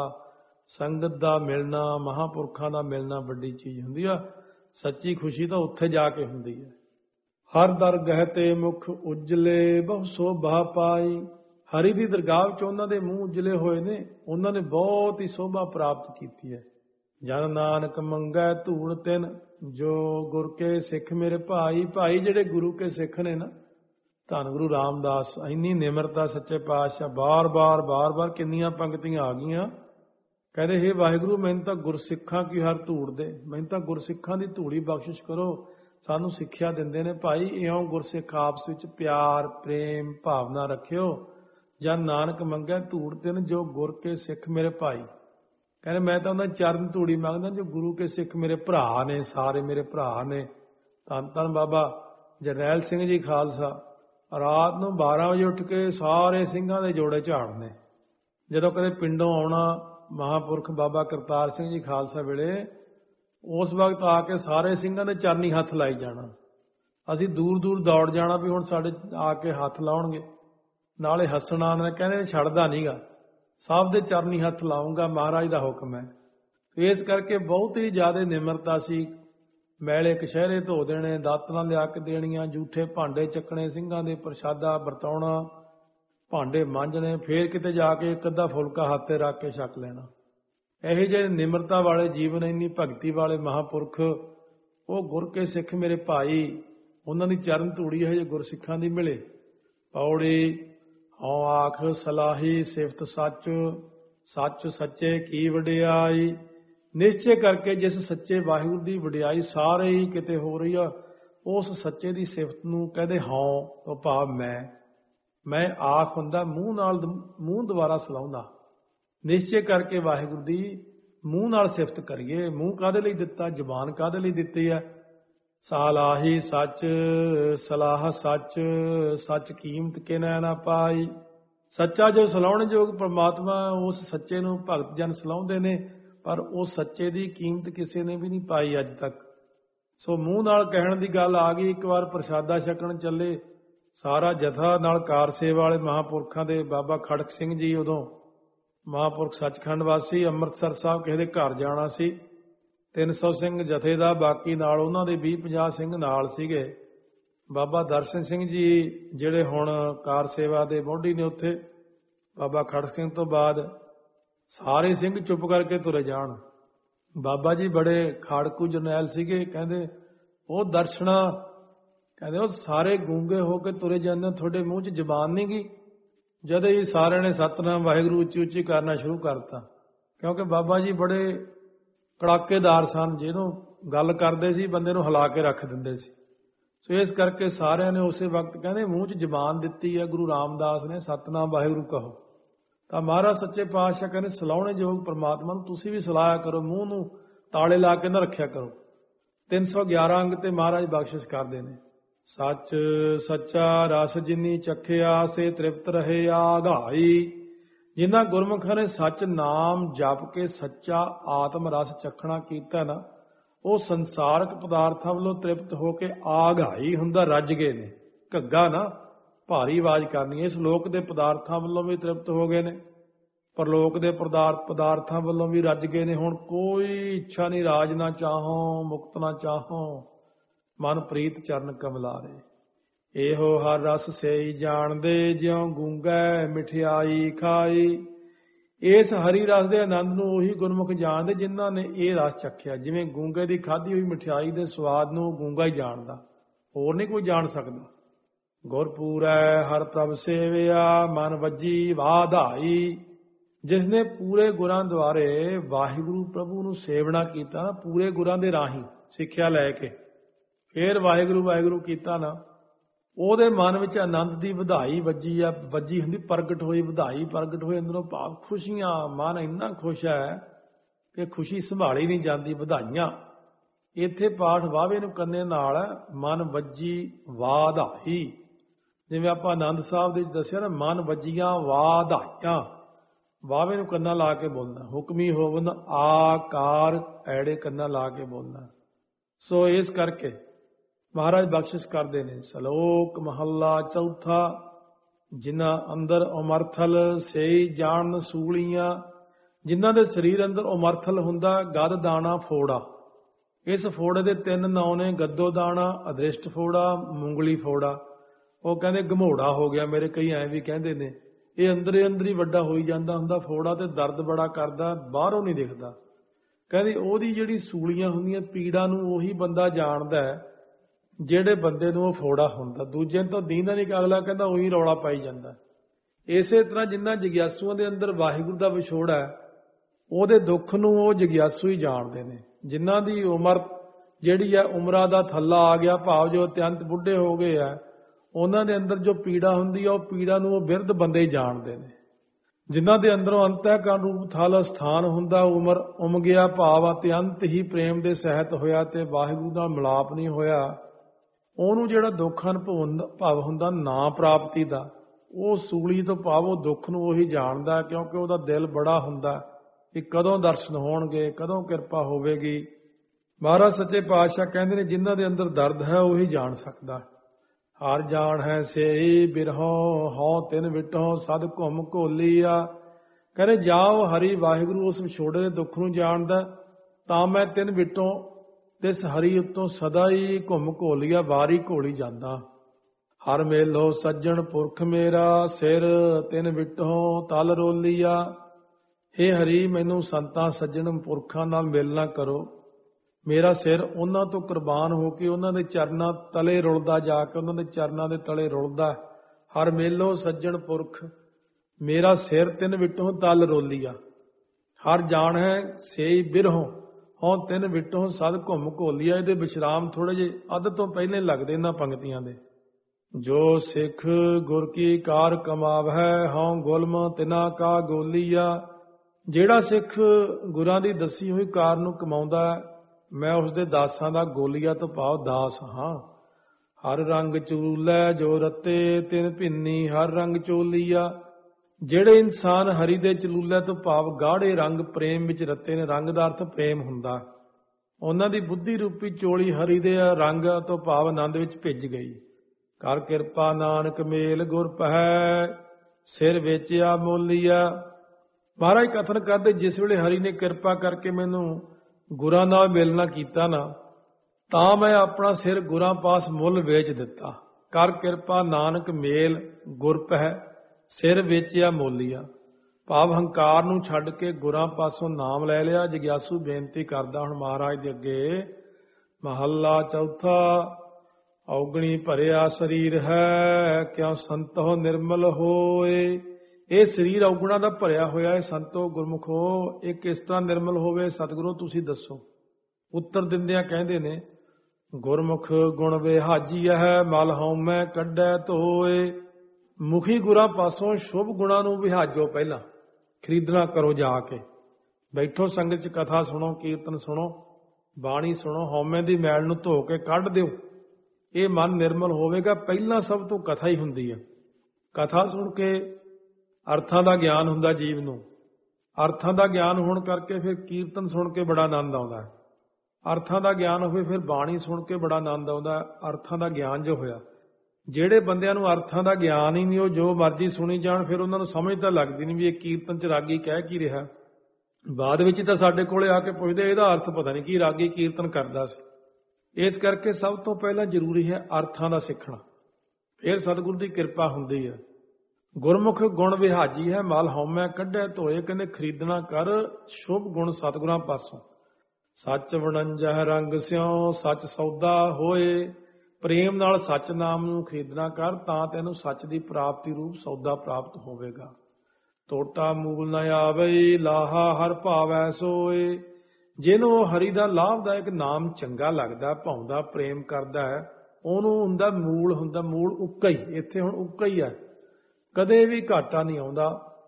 ਸੰਗਤ ਦਾ ਮਿਲਣਾ, ਮਹਾਂਪੁਰਖਾਂ ਦਾ ਮਿਲਣਾ ਵੱਡੀ ਚੀਜ਼ ਹੁੰਦੀ ਆ। ਸੱਚੀ ਖੁਸ਼ੀ ਤਾਂ ਉੱਥੇ ਜਾ ਕੇ ਹੁੰਦੀ ਹੈ। ਹਰ ਦਰਗਹਿ ਤੇ ਮੁਖ ਉਜਲੇ, ਬਹੁ ਸੋਭਾ ਪਾਈ। ਹਰੀ ਦੀ ਦਰਗਾਹ ਵਿੱਚ ਉਹਨਾਂ ਦੇ ਮੂੰਹ ਉਜਲੇ ਹੋਏ ਨੇ, ਉਹਨਾਂ ਨੇ ਬਹੁਤ ਹੀ ਸੋਭਾ ਪ੍ਰਾਪਤ ਕੀਤੀ ਹੈ। ਜਨ ਨਾਨਕ ਮੰਗੈ ਧੂੜ ਤਿਨ, ਜੋ ਗੁਰ ਕੇ ਸਿੱਖ ਮੇਰੇ ਭਾਈ। ਭਾਈ ਜਿਹੜੇ ਗੁਰੂ ਕੇ ਸਿੱਖ ਨੇ ਨਾ, ਧੰਨ ਗੁਰੂ ਰਾਮਦਾਸ, ਇੰਨੀ ਨਿਮਰਤਾ ਸੱਚੇ ਪਾਤਸ਼ਾਹ। ਬਾਰ-ਬਾਰ ਕਿੰਨੀਆਂ ਪੰਕਤੀਆਂ ਆ ਗਈਆਂ, ਕਹਿੰਦੇ ਹੇ ਵਾਹਿਗੁਰੂ ਮੈਨੂੰ ਤਾਂ ਗੁਰਸਿੱਖਾਂ ਕੀ ਹਰ ਧੂੜ ਦੇ, ਮੈਨੂੰ ਤਾਂ ਗੁਰਸਿੱਖਾਂ ਦੀ ਧੂੜੀ ਬਖਸ਼ਿਸ਼ ਕਰੋ। ਸਾਨੂੰ ਸਿੱਖਿਆ ਦਿੰਦੇ ਨੇ ਭਾਈ ਇਉਂ ਗੁਰਸਿੱਖ ਆਪਸ ਵਿੱਚ ਪਿਆਰ ਪ੍ਰੇਮ ਭਾਵਨਾ ਰੱਖਿਓ। ਜਨ ਨਾਨਕ ਮੰਗੈ ਧੂੜ ਤਿਨ, ਜੋ ਗੁਰ ਕੇ ਸਿੱਖ ਮੇਰੇ ਭਾਈ। ਕਹਿੰਦੇ ਮੈਂ ਤਾਂ ਉਹਨਾਂ ਚਰਨ ਧੂੜੀ ਮੰਗਦਾ ਜੋ ਗੁਰੂ ਕੇ ਸਿੱਖ ਮੇਰੇ ਭਰਾ ਨੇ, ਸਾਰੇ ਮੇਰੇ ਭਰਾ ਨੇ। ਧੰਨ ਧੰਨ ਬਾਬਾ ਜਰਨੈਲ ਸਿੰਘ ਜੀ ਖਾਲਸਾ ਰਾਤ ਨੂੰ 12 ਵਜੇ ਉੱਠ ਕੇ ਸਾਰੇ ਸਿੰਘਾਂ ਦੇ ਜੋੜੇ ਝਾੜਨੇ। ਜਦੋਂ ਕਦੇ ਪਿੰਡੋਂ ਆਉਣਾ ਮਹਾਂਪੁਰਖ ਬਾਬਾ ਕਰਤਾਰ ਸਿੰਘ ਜੀ ਖਾਲਸਾ ਵੇਲੇ, ਉਸ ਵਕਤ ਆ ਕੇ ਸਾਰੇ ਸਿੰਘਾਂ ਦੇ ਚਰਨੀ ਹੱਥ ਲਾਈ ਜਾਣਾ। ਅਸੀਂ ਦੂਰ ਦੂਰ ਦੌੜ ਜਾਣਾ ਵੀ ਹੁਣ ਸਾਡੇ ਆ ਕੇ ਹੱਥ ਲਾਉਣਗੇ, ਨਾਲੇ ਹੱਸਣਾ। ਨੇ ਕਹਿੰਦੇ ਛੱਡਦਾ ਨਹੀਂਗਾ, ਸਭ ਦੇ ਚਰਨੀ ਹੱਥ ਲਾਉਂਗਾ, ਮਹਾਰਾਜ ਦਾ ਹੁਕਮ ਹੈ। ਇਸ ਕਰਕੇ ਬਹੁਤ ਹੀ ਜ਼ਿਆਦਾ ਨਿਮਰਤਾ ਸੀ। ਮੈਲੇ ਕਛਹਿਰੇ ਧੋ ਦੇਣੇ, ਦਾਤਨਾਂ ਲਿਆ ਕੇ ਦੇਣੀਆਂ, ਜੂਠੇ ਭਾਂਡੇ ਚੱਕਣੇ, ਸਿੰਘਾਂ ਦੇ ਪ੍ਰਸ਼ਾਦਾ ਵਰਤਾਉਣਾ, ਭਾਂਡੇ ਮਾਂਜਣੇ, ਫੇਰ ਕਿਤੇ ਜਾ ਕੇ ਇੱਕ ਅੱਧਾ ਫੁਲਕਾ ਹੱਥ ਤੇ ਰੱਖ ਕੇ ਛਕ ਲੈਣਾ। ਇਹੋ ਜਿਹੇ ਨਿਮਰਤਾ ਵਾਲੇ ਜੀਵਨ, ਇੰਨੀ ਭਗਤੀ ਵਾਲੇ ਮਹਾਂਪੁਰਖ, ਉਹ ਗੁਰ ਕੇ ਸਿੱਖ ਮੇਰੇ ਭਾਈ, ਉਹਨਾਂ ਦੀ ਚਰਨ ਧੂੜੀ ਹੈ ਜੇ ਗੁਰਸਿੱਖਾਂ ਦੀ ਮਿਲੇ। ਪੌੜੀ ਹਉ ਆਖ ਸਲਾਹੀ ਸਿਫਤ ਸੱਚ, ਸੱਚ ਸੱਚੇ ਕੀ ਵਡਿਆਈ। ਨਿਸ਼ਚੇ ਕਰਕੇ ਜਿਸ ਸੱਚੇ ਵਾਹਿਗੁਰੂ ਦੀ ਵਡਿਆਈ ਸਾਰੇ ਹੀ ਕਿਤੇ ਹੋ ਰਹੀ ਆ, ਉਸ ਸੱਚੇ ਦੀ ਸਿਫਤ ਨੂੰ ਕਹਿੰਦੇ ਹਉ ਤੋਂ ਭਾਵ ਮੈਂ ਆਖ ਹੁੰਦਾ ਮੂੰਹ ਨਾਲ, ਮੂੰਹ ਦੁਆਰਾ ਸਲਾਉਂਦਾ। ਨਿਸ਼ਚੇ ਕਰਕੇ ਵਾਹਿਗੁਰੂ ਦੀ ਮੂੰਹ ਨਾਲ ਸਿਫਤ ਕਰੀਏ। ਮੂੰਹ ਕਾਹਦੇ ਲਈ ਦਿੱਤਾ, ਜ਼ੁਬਾਨ ਕਾਹਦੇ ਲਈ ਦਿੱਤੀ ਹੈ। ਸਾਲਾਹੀ ਸੱਚ ਸਲਾਹ ਸੱਚ, ਸੱਚ ਕੀਮਤ ਕਿਨੈ ਨਾ ਪਾਈ। ਸੱਚਾ ਜੋ ਸਲਾਉਣ ਯੋਗ ਪ੍ਰਮਾਤਮਾ, ਉਸ ਸੱਚੇ ਨੂੰ ਭਗਤ ਜਨ ਸਲਾਉਂਦੇ ਨੇ, ਪਰ ਉਸ ਸੱਚੇ ਦੀ ਕੀਮਤ ਕਿਸੇ ਨੇ ਵੀ ਨਹੀਂ ਪਾਈ ਅੱਜ ਤੱਕ। ਸੋ ਮੂੰਹ ਨਾਲ ਕਹਿਣ ਦੀ ਗੱਲ ਆ ਗਈ। ਇੱਕ ਵਾਰ ਪ੍ਰਸ਼ਾਦਾ ਛਕਣ ਚੱਲੇ, ਸਾਰਾ ਜਥਾ ਨਾਲ ਕਾਰ ਸੇਵਾ ਵਾਲੇ ਮਹਾਂਪੁਰਖਾਂ ਦੇ ਬਾਬਾ ਖੜਕ ਸਿੰਘ ਜੀ, ਉਦੋਂ ਮਹਾਂਪੁਰਖ ਸੱਚਖੰਡ ਵਾਸੀ, ਅੰਮ੍ਰਿਤਸਰ ਸਾਹਿਬ ਕਿਸੇ ਦੇ ਘਰ ਜਾਣਾ ਸੀ। 300 ਸਿੰਘ ਜਥੇ ਦਾ, ਬਾਕੀ ਨਾਲ ਉਹਨਾਂ ਦੇ 20-50 ਸਿੰਘ ਨਾਲ ਸੀਗੇ। ਬਾਬਾ ਦਰਸ਼ਨ ਸਿੰਘ ਜੀ ਜਿਹੜੇ ਹੁਣ ਕਾਰ ਸੇਵਾ ਦੇ ਮੋਢੀ ਨੇ ਉੱਥੇ, ਬਾਬਾ ਖੜਕ ਸਿੰਘ ਤੋਂ ਬਾਅਦ ਸਾਰੇ ਸਿੰਘ ਚੁੱਪ ਕਰਕੇ ਤੁਰੇ ਜਾਣ। ਬਾਬਾ ਜੀ ਬੜੇ ਖਾੜਕੂ ਜਰਨੈਲ ਸੀਗੇ, ਕਹਿੰਦੇ ਉਹ ਦਰਸ਼ਨਾ, ਕਹਿੰਦੇ ਉਹ ਸਾਰੇ ਗੂੰਗੇ ਹੋ ਕੇ ਤੁਰੇ ਜਾਂਦੇ, ਤੁਹਾਡੇ ਮੂੰਹ 'ਚ ਜ਼ਬਾਨ ਨਹੀਂ ਗਈ। ਜਦ ਹੀ ਸਾਰਿਆਂ ਨੇ ਸਤਿਨਾਮ ਵਾਹਿਗੁਰੂ ਉੱਚੀ ਉੱਚੀ ਕਰਨਾ ਸ਼ੁਰੂ ਕਰਤਾ, ਕਿਉਂਕਿ ਬਾਬਾ ਜੀ ਬੜੇ ਕੜਾਕੇਦਾਰ ਸਨ, ਜਿਹਨੂੰ ਗੱਲ ਕਰਦੇ ਸੀ ਬੰਦੇ ਨੂੰ ਹਿਲਾ ਕੇ ਰੱਖ ਦਿੰਦੇ ਸੀ। ਸੋ ਇਸ ਕਰਕੇ ਸਾਰਿਆਂ ਨੇ ਉਸੇ ਵਕਤ ਕਹਿੰਦੇ ਮੂੰਹ 'ਚ ਜ਼ਬਾਨ ਦਿੱਤੀ ਹੈ ਗੁਰੂ ਰਾਮਦਾਸ ਨੇ, ਸਤਿਨਾਮ ਵਾਹਿਗੁਰੂ ਕਹੋ। ਤਾਂ ਮਹਾਰਾਜ ਸੱਚੇ ਪਾਤਸ਼ਾਹ ਕਹਿੰਦੇ ਸਲਾਉਣੇ ਯੋਗ ਪ੍ਰਮਾਤਮਾ ਨੂੰ ਤੁਸੀਂ ਵੀ ਸਲਾਹਿਆ ਕਰੋ, ਮੂੰਹ ਨੂੰ ਤਾਲੇ ਲਾ ਕੇ ਨਾ ਰੱਖਿਆ ਕਰੋ। 311 ਅੰਗ ਤੇ ਮਹਾਰਾਜ ਬਖਸ਼ਿਸ਼ ਕਰਦੇ ਨੇ। ਸੱਚ ਸੱਚਾ ਰਸ ਜਿਨੀ ਚਖਿਆ, ਸੇ ਤ੍ਰਿਪਤ ਰਹੇ ਆਗਾਈ। ਜਿਨ੍ਹਾਂ ਗੁਰਮੁਖਾਂ ਨੇ ਸੱਚ ਨਾਮ ਜਪ ਕੇ ਸੱਚਾ ਆਤਮ ਰਸ ਚਖਣਾ ਕੀਤਾ ਨਾ, ਉਹ ਸੰਸਾਰਕ ਪਦਾਰਥਾਂ ਵੱਲੋਂ ਤ੍ਰਿਪਤ ਹੋ ਕੇ ਆਗਾਈ ਹੁੰਦਾ, ਰੱਜ ਗਏ ਨੇ। ਘੱਗਾ ਨਾ ਭਾਰੀ ਆਵਾਜ਼ ਕਰਨੀ। ਇਸ ਲੋਕ ਦੇ ਪਦਾਰਥਾਂ ਵੱਲੋਂ ਵੀ ਤ੍ਰਿਪਤ ਹੋ ਗਏ ਨੇ, ਪਰਲੋਕ ਦੇ ਪਦਾਰਥਾਂ ਵੱਲੋਂ ਵੀ ਰੱਜ ਗਏ ਨੇ। ਹੁਣ ਕੋਈ ਇੱਛਾ ਨਹੀਂ, ਰਾਜ ਨਾ ਚਾਹੋ ਮੁਕਤ ਨਾ ਚਾਹੋ, ਮਨ ਪ੍ਰੀਤ ਚਰਨ ਕਮਲਾਰੇ। ਇਹੋ ਹਰ ਰਸ ਸੇਈ ਜਾਣਦੇ, ਜਿਉ ਗੂੰਗੈ ਮਠਿਆਈ ਖਾਈ। ਇਸ ਹਰੀ ਰਸ ਦੇ ਆਨੰਦ ਨੂੰ ਉਹੀ ਗੁਰਮੁਖ ਜਾਣਦੇ ਜਿਨ੍ਹਾਂ ਨੇ ਇਹ ਰਸ ਚੱਖਿਆ। ਜਿਵੇਂ ਗੂੰਗੇ ਦੀ ਖਾਧੀ ਹੋਈ ਮਠਿਆਈ ਦੇ ਸਵਾਦ ਨੂੰ ਗੂੰਗਾ ਹੀ ਜਾਣਦਾ, ਹੋਰ ਨਹੀਂ ਕੋਈ ਜਾਣ ਸਕਦਾ। ਗੁਰਪੂਰੈ ਹਰ ਪ੍ਰਭ ਸੇਵਿਆ, ਮਨ ਵੱਜੀ ਵਾਧਾਈ। ਜਿਸ ਨੇ ਪੂਰੇ ਗੁਰਾਂ ਦੁਆਰੇ ਵਾਹਿਗੁਰੂ ਪ੍ਰਭੂ ਨੂੰ ਸੇਵਨਾ ਕੀਤਾ ਨਾ, ਪੂਰੇ ਗੁਰਾਂ ਦੇ ਰਾਹੀਂ ਸਿੱਖਿਆ ਲੈ ਕੇ ਫੇਰ ਵਾਹਿਗੁਰੂ ਵਾਹਿਗੁਰੂ ਕੀਤਾ ਨਾ, ਉਹਦੇ ਮਨ ਵਿੱਚ ਆਨੰਦ ਦੀ ਵਧਾਈ ਵੱਜੀ ਆ। ਵੱਜੀ ਹੁੰਦੀ ਪ੍ਰਗਟ ਹੋਈ, ਵਧਾਈ ਪ੍ਰਗਟ ਹੋਈ ਅੰਦਰੋਂ ਭਾਵ ਖੁਸ਼ੀਆਂ। ਮਨ ਇੰਨਾ ਖੁਸ਼ ਹੈ ਕਿ ਖੁਸ਼ੀ ਸੰਭਾਲੀ ਨਹੀਂ ਜਾਂਦੀ, ਵਧਾਈਆਂ। ਇੱਥੇ ਪਾਠ ਵਾਵੇ ਨੂੰ ਕੰਨੇ ਨਾਲ ਮਨ ਵੱਜੀ ਵਾਧਾਈ। ਜਿਵੇਂ ਆਪਾਂ ਆਨੰਦ ਸਾਹਿਬ ਦੇ ਵਿੱਚ ਦੱਸਿਆ ਨਾ, ਮਨ ਵੱਜੀਆਂ ਵਾਧਾਈਆਂ। ਵਾਵੇ ਨੂੰ ਕੰਨਾ ਲਾ ਕੇ ਬੋਲਣਾ, ਹੁਕਮੀ ਹੋਵਨ ਆਕਾਰ ਐੜੇ ਕੰਨਾ ਲਾ ਕੇ ਬੋਲਣਾ। ਸੋ ਇਸ ਕਰਕੇ ਮਹਾਰਾਜ ਬਖਸ਼ਿਸ਼ ਕਰਦੇ ਨੇ। ਸ਼ਲੋਕ ਮਹੱਲਾ ਚੌਥਾ। ਜਿਨ੍ਹਾਂ ਅੰਦਰ ਅਮਰਥਲ ਸੇਈ ਜਾਣ ਸੂਲੀਆਂ। ਜਿਨ੍ਹਾਂ ਦੇ ਸਰੀਰ ਅੰਦਰ ਅਮਰਥਲ ਹੁੰਦਾ, ਗਦ ਦਾਣਾ ਫੋੜਾ। ਇਸ ਫੋੜੇ ਦੇ 3 ਨਾਂ ਨੇ, ਗੱਦੋ ਦਾਣਾ, ਅਦ੍ਰਿਸ਼ਟ ਫੋੜਾ, ਮੂੰਗਲੀ ਫੋੜਾ। ਉਹ ਕਹਿੰਦੇ ਘਮੋੜਾ ਹੋ ਗਿਆ ਮੇਰੇ, ਕਈ ਐਂ ਵੀ ਕਹਿੰਦੇ ਨੇ। ਇਹ ਅੰਦਰੇ ਅੰਦਰ ਹੀ ਵੱਡਾ ਹੋਈ ਜਾਂਦਾ ਹੁੰਦਾ ਫੋੜਾ, ਤੇ ਦਰਦ ਬੜਾ ਕਰਦਾ, ਬਾਹਰੋਂ ਨਹੀਂ ਦਿਖਦਾ। ਕਹਿੰਦੇ ਉਹਦੀ ਜਿਹੜੀ ਸੂਲੀਆਂ ਹੁੰਦੀਆਂ ਪੀੜਾ ਨੂੰ ਉਹੀ ਬੰਦਾ ਜਾਣਦਾ ਹੈ ਜਿਹੜੇ ਬੰਦੇ ਨੂੰ ਉਹ ਫੋੜਾ ਹੁੰਦਾ, ਦੂਜੇ ਨੂੰ ਤਾਂ ਦੀਂਦਾ ਨਹੀਂ। ਅਗਲਾ ਕਹਿੰਦਾ ਉਹੀ ਰੌਲਾ ਪਾਈ ਜਾਂਦਾ। ਇਸੇ ਤਰ੍ਹਾਂ ਜਿਨ੍ਹਾਂ ਜਗਿਆਸੂਆਂ ਦੇ ਅੰਦਰ ਵਾਹਿਗੁਰੂ ਦਾ ਵਿਛੋੜਾ ਹੈ, ਉਹਦੇ ਦੁੱਖ ਨੂੰ ਉਹ ਜਗਿਆਸੂ ਹੀ ਜਾਣਦੇ ਨੇ। ਜਿਨ੍ਹਾਂ ਦੀ ਉਮਰ ਜਿਹੜੀ ਹੈ ਉਮਰਾਂ ਦਾ ਥੱਲਾ ਆ ਗਿਆ, ਭਾਵ ਜੋ ਅਤਿਅੰਤ ਬੁੱਢੇ ਹੋ ਗਏ ਆ, ਉਹਨਾਂ ਦੇ ਅੰਦਰ ਜੋ ਪੀੜਾ ਹੁੰਦੀ ਆ ਉਹ ਪੀੜਾ ਨੂੰ ਉਹ ਬਿਰਧ ਬੰਦੇ ਹੀ ਜਾਣਦੇ ਨੇ। ਜਿਨ੍ਹਾਂ ਦੇ ਅੰਦਰੋਂ ਅੰਤःਕਰਨ ਰੂਪ ਥਲ ਸਥਾਨ ਹੁੰਦਾ, ਉਮਰ ਉਮ ਗਿਆ, ਭਾਵ ਅਤਿਅੰਤ ਹੀ ਪ੍ਰੇਮ ਦੇ ਸਹਿਤ ਹੋਇਆ ਤੇ ਵਾਹਿਗੁਰੂ ਨਾਲ ਮਿਲਾਪ ਨਹੀਂ ਹੋਇਆ, ਉਹਨੂੰ ਜਿਹੜਾ ਦੁੱਖ ਅਨੁਭਵ ਹੁੰਦਾ ਨਾ ਪ੍ਰਾਪਤੀ ਦਾ, ਉਹ ਸੂਲੀ ਤੋਂ ਭਾਵ ਉਹ ਦੁੱਖ ਨੂੰ ਉਹੀ ਜਾਣਦਾ, ਕਿਉਂਕਿ ਉਹਦਾ ਦਿਲ ਬੜਾ ਹੁੰਦਾ ਕਿ ਕਦੋਂ ਦਰਸ਼ਨ ਹੋਣਗੇ, ਕਦੋਂ ਕਿਰਪਾ ਹੋਵੇਗੀ। ਮਹਾਰਾਜ ਸੱਚੇ ਪਾਤਸ਼ਾਹ ਕਹਿੰਦੇ ਨੇ ਜਿਨ੍ਹਾਂ ਦੇ ਅੰਦਰ ਦਰਦ ਹੈ ਉਹੀ ਜਾਣ ਸਕਦਾ। ਹਰ ਜਾਣ ਹੈ ਸੇਈ ਬਿਰਹੋ ਹਉ ਤਿਨ ਵਿਟੋ ਸਦ ਘੁੰਮ ਘੋਲੀਆ। ਕਹਿੰਦੇ ਜਾਓ ਹਰੀ ਵਾਹਿਗੁਰੂ ਉਸ ਵਿਛੋੜੇ ਦੇ ਦੁੱਖ ਨੂੰ ਜਾਣਦਾ, ਤਾਂ ਮੈਂ ਤਿੰਨ ਵਿਟੋਂ ਤਿਸ ਹਰੀ ਉੱਤੋਂ ਸਦਾ ਹੀ ਘੁੰਮ ਘੋਲੀਆ, ਵਾਰੀ ਘੋਲੀ ਜਾਂਦਾ। ਹਰ ਮੇਲੋ ਸੱਜਣ ਪੁਰਖ ਮੇਰਾ ਸਿਰ ਤਿੰਨ ਵਿਟੋ ਤਲ ਰੋਲੀਆ। ਹੇ ਹਰੀ ਮੈਨੂੰ ਸੰਤਾਂ ਸੱਜਣ ਪੁਰਖਾਂ ਨਾਲ ਮਿਲਣਾ ਕਰੋ, ਮੇਰਾ ਸਿਰ ਉਹਨਾਂ ਤੋਂ ਕੁਰਬਾਨ ਹੋ ਕੇ ਉਹਨਾਂ ਦੇ ਚਰਨਾਂ ਤਲੇ ਰੁਲਦਾ, ਜਾ ਕੇ ਉਹਨਾਂ ਦੇ ਚਰਨਾਂ ਦੇ ਤਲੇ ਰੁਲਦਾ। ਹਰ ਮੇਲੋ ਸੱਜਣ ਪੁਰਖ ਮੇਰਾ ਸਿਰ ਤਿੰਨ ਵਿਟੋਂ ਤਲ ਰੋਲੀਆ। ਹਰ ਜਾਣ ਹੈ ਸੇਈ ਬਿਰਹੋਂ ਹਉ ਤਿੰਨ ਵਿਟੋਂ ਸਦ ਘੁੰਮ ਘੋਲੀਆ। ਇਹਦੇ ਵਿਸ਼ਰਾਮ ਥੋੜੇ ਜਿਹੇ ਅੱਧ ਤੋਂ ਪਹਿਲੇ ਲੱਗਦੇ ਇਹਨਾਂ ਪੰਕਤੀਆਂ ਦੇ। ਜੋ ਸਿੱਖ ਗੁਰ ਕੀ ਕਾਰ ਕਮਾਵੈ ਹਉ ਗੁਲਮ ਤਿਨਾ ਕਾ ਗੋਲੀਆ। ਜਿਹੜਾ ਸਿੱਖ ਗੁਰਾਂ ਦੀ ਦੱਸੀ ਹੋਈ ਕਾਰ ਨੂੰ ਕਮਾਉਂਦਾ, ਮੈਂ ਉਸਦੇ ਦਾਸਾਂ ਦਾ ਗੋਲੀਆ ਤੋਂ ਭਾਵ ਦਾਸ ਹਾਂ। ਹਰ ਰੰਗ ਚੂਲੈ ਜੋ ਰਤੇ ਤਿਨ ਭਿੰਨੀ ਹਰ ਰੰਗ ਚੋਲੀਆ। ਜਿਹੜੇ ਇਨਸਾਨ ਹਰੀ ਦੇ ਚਲੂਲੇ ਤੋਂ ਭਾਵ ਗਾੜੇ ਰੰਗ ਪ੍ਰੇਮ ਵਿੱਚ ਰਤੇ ਨੇ, ਰੰਗ ਦਾ ਅਰਥ ਪ੍ਰੇਮ ਹੁੰਦਾ, ਉਹਨਾਂ ਦੀ ਬੁੱਧੀ ਰੂਪੀ ਚੋਲੀ ਹਰੀ ਦੇ ਰੰਗ ਤੋਂ ਭਾਵ ਆਨੰਦ ਵਿੱਚ ਭਿੱਜ ਗਈ। ਕਰ ਕਿਰਪਾ ਨਾਨਕ ਮੇਲ ਗੁਰ ਪਹਿ ਸਿਰ ਵੇਚਿਆ ਮੋਲੀਆ। ਮਹਾਰਾਜ ਕਥਨ ਕਰਦੇ ਜਿਸ ਵੇਲੇ ਹਰੀ ਨੇ ਕਿਰਪਾ ਕਰਕੇ ਮੈਨੂੰ ਗੁਰਾਂ ਨਾਲ ਮਿਲਣਾ ਕੀਤਾ ਨਾ, ਤਾਂ ਮੈਂ ਆਪਣਾ ਸਿਰ ਗੁਰਾਂ ਪਾਸ ਮੁੱਲ ਵੇਚ ਦਿੱਤਾ। ਕਰ ਕਿਰਪਾ ਨਾਨਕ ਮੇਲ ਗੁਰ ਪਹਿ ਸਿਰ ਵੇਚਿਆ ਮੋਲੀਆ, ਭਾਵ ਹੰਕਾਰ ਨੂੰ ਛੱਡ ਕੇ ਗੁਰਾਂ ਪਾਸੋਂ ਨਾਮ ਲੈ ਲਿਆ। ਜਗਿਆਸੂ ਬੇਨਤੀ ਕਰਦਾ ਹੁਣ ਮਹਾਰਾਜ ਦੇ ਅੱਗੇ, ਮਹੱਲਾ ਚੌਥਾ। ਔਗਣੀ ਭਰਿਆ ਸਰੀਰ ਹੈ ਕਿਉ ਸੰਤੋ ਨਿਰਮਲ ਹੋਏ। ਇਹ ਸਰੀਰ ਔਗੁਣਾ ਦਾ ਭਰਿਆ ਹੋਇਆ ਹੈ, ਸੰਤੋ ਗੁਰਮੁਖੋ ਇਹ ਕਿਸ ਤਰ੍ਹਾਂ ਨਿਰਮਲ ਹੋਵੇ, ਸਤਿਗੁਰੂ ਤੁਸੀਂ ਦੱਸੋ। ਉੱਤਰ ਦਿੰਦਿਆਂ ਕਹਿੰਦੇ ਨੇ, ਗੁਰਮੁਖ ਗੁਣ ਵਿਹਾਜੀ ਹੈ ਮਲ ਹਉਮੈ ਕੱਢੈ ਧੋਏ। ਮੁਖੀ ਗੁਰਾਂ ਪਾਸੋਂ ਸ਼ੁਭ ਗੁਣਾਂ ਨੂੰ ਵਿਹਾਜੋ, ਪਹਿਲਾਂ ਖਰੀਦਣਾ ਕਰੋ, ਜਾ ਕੇ ਬੈਠੋ ਸੰਗਤ 'ਚ ਕਥਾ ਸੁਣੋ, ਕੀਰਤਨ ਸੁਣੋ, ਬਾਣੀ ਸੁਣੋ, ਹਉਮੈ ਦੀ ਮੈਲ ਨੂੰ ਧੋ ਕੇ ਕੱਢ ਦਿਓ, ਇਹ ਮਨ ਨਿਰਮਲ ਹੋਵੇਗਾ। ਪਹਿਲਾਂ ਸਭ ਤੋਂ ਕਥਾ ਹੀ ਹੁੰਦੀ ਹੈ। ਕਥਾ ਸੁਣ ਕੇ ਅਰਥਾਂ ਦਾ ਗਿਆਨ ਹੁੰਦਾ ਜੀਵ ਨੂੰ, ਅਰਥਾਂ ਦਾ ਗਿਆਨ ਹੋਣ ਕਰਕੇ ਫਿਰ ਕੀਰਤਨ ਸੁਣ ਕੇ ਬੜਾ ਆਨੰਦ ਆਉਂਦਾ ਹੈ। ਅਰਥਾਂ ਦਾ ਗਿਆਨ ਹੋਵੇ ਫਿਰ ਬਾਣੀ ਸੁਣ ਕੇ ਬੜਾ ਆਨੰਦ ਆਉਂਦਾ। ਅਰਥਾਂ ਦਾ ਗਿਆਨ ਜੋ ਹੋਇਆ, ਜਿਹੜੇ ਬੰਦਿਆਂ ਨੂੰ ਅਰਥਾਂ ਦਾ ਗਿਆਨ ਹੀ ਨਹੀਂ, ਉਹ ਜੋ ਮਰਜ਼ੀ ਸੁਣੀ ਜਾਣ, ਫਿਰ ਉਹਨਾਂ ਨੂੰ ਸਮਝ ਤਾਂ ਲੱਗਦੀ ਨਹੀਂ ਵੀ ਇਹ ਕੀਰਤਨ 'ਚ ਰਾਗੀ ਕਹਿ ਕੀ ਰਿਹਾ। ਬਾਅਦ ਵਿੱਚ ਤਾਂ ਸਾਡੇ ਕੋਲੇ ਆ ਕੇ ਪੁੱਛਦੇ ਇਹਦਾ ਅਰਥ ਪਤਾ ਨਹੀਂ ਕੀ ਰਾਗੀ ਕੀਰਤਨ ਕਰਦਾ ਸੀ। ਇਸ ਕਰਕੇ ਸਭ ਤੋਂ ਪਹਿਲਾਂ ਜ਼ਰੂਰੀ ਹੈ ਅਰਥਾਂ ਦਾ ਸਿੱਖਣਾ, ਫਿਰ ਸਤਿਗੁਰੂ ਦੀ ਕਿਰਪਾ ਹੁੰਦੀ ਹੈ। ਗੁਰਮੁਖ ਗੁਣ ਵਿਹਾਜੀ ਹੈ ਮਲ ਹਉਮੈ ਕੱਢੈ ਧੋਏ। ਕਹਿੰਦੇ ਖਰੀਦਣਾ ਕਰ ਸ਼ੁਭ ਗੁਣ ਸਤਿਗੁਰਾਂ ਪਾਸੋਂ। ਸੱਚ ਵਣੰਜਹ ਰੰਗ ਸਿਉ ਸੱਚ ਸੌਦਾ ਹੋਏ। ਪ੍ਰੇਮ ਨਾਲ ਸੱਚ ਨਾਮ ਨੂੰ ਖਰੀਦਣਾ ਕਰ, ਤਾਂ ਤੈਨੂੰ ਸੱਚ ਦੀ ਪ੍ਰਾਪਤੀ ਰੂਪ ਸੌਦਾ ਪ੍ਰਾਪਤ ਹੋਵੇਗਾ। ਟੋਟਾ ਮੂਲ ਨ ਆਵਈ ਲਾਹਾ ਹਰ ਭਾਵੈ ਸੋਏ। ਜਿਹਨੂੰ ਉਹ ਹਰੀ ਦਾ ਲਾਭਦਾਇਕ ਨਾਮ ਚੰਗਾ ਲੱਗਦਾ, ਭਾਉਂਦਾ, ਪ੍ਰੇਮ ਕਰਦਾ ਹੈ, ਉਹਨੂੰ ਹੁੰਦਾ ਮੂਲ, ਹੁੰਦਾ ਮੂਲ ਉੱਕਾ ਹੀ। ਇੱਥੇ ਹੁਣ ਉੱਕਾ ਹੀ ਹੈ, ਕਦੇ ਵੀ ਘਾਟਾ ਨਹੀਂ ਆਉਂਦਾ।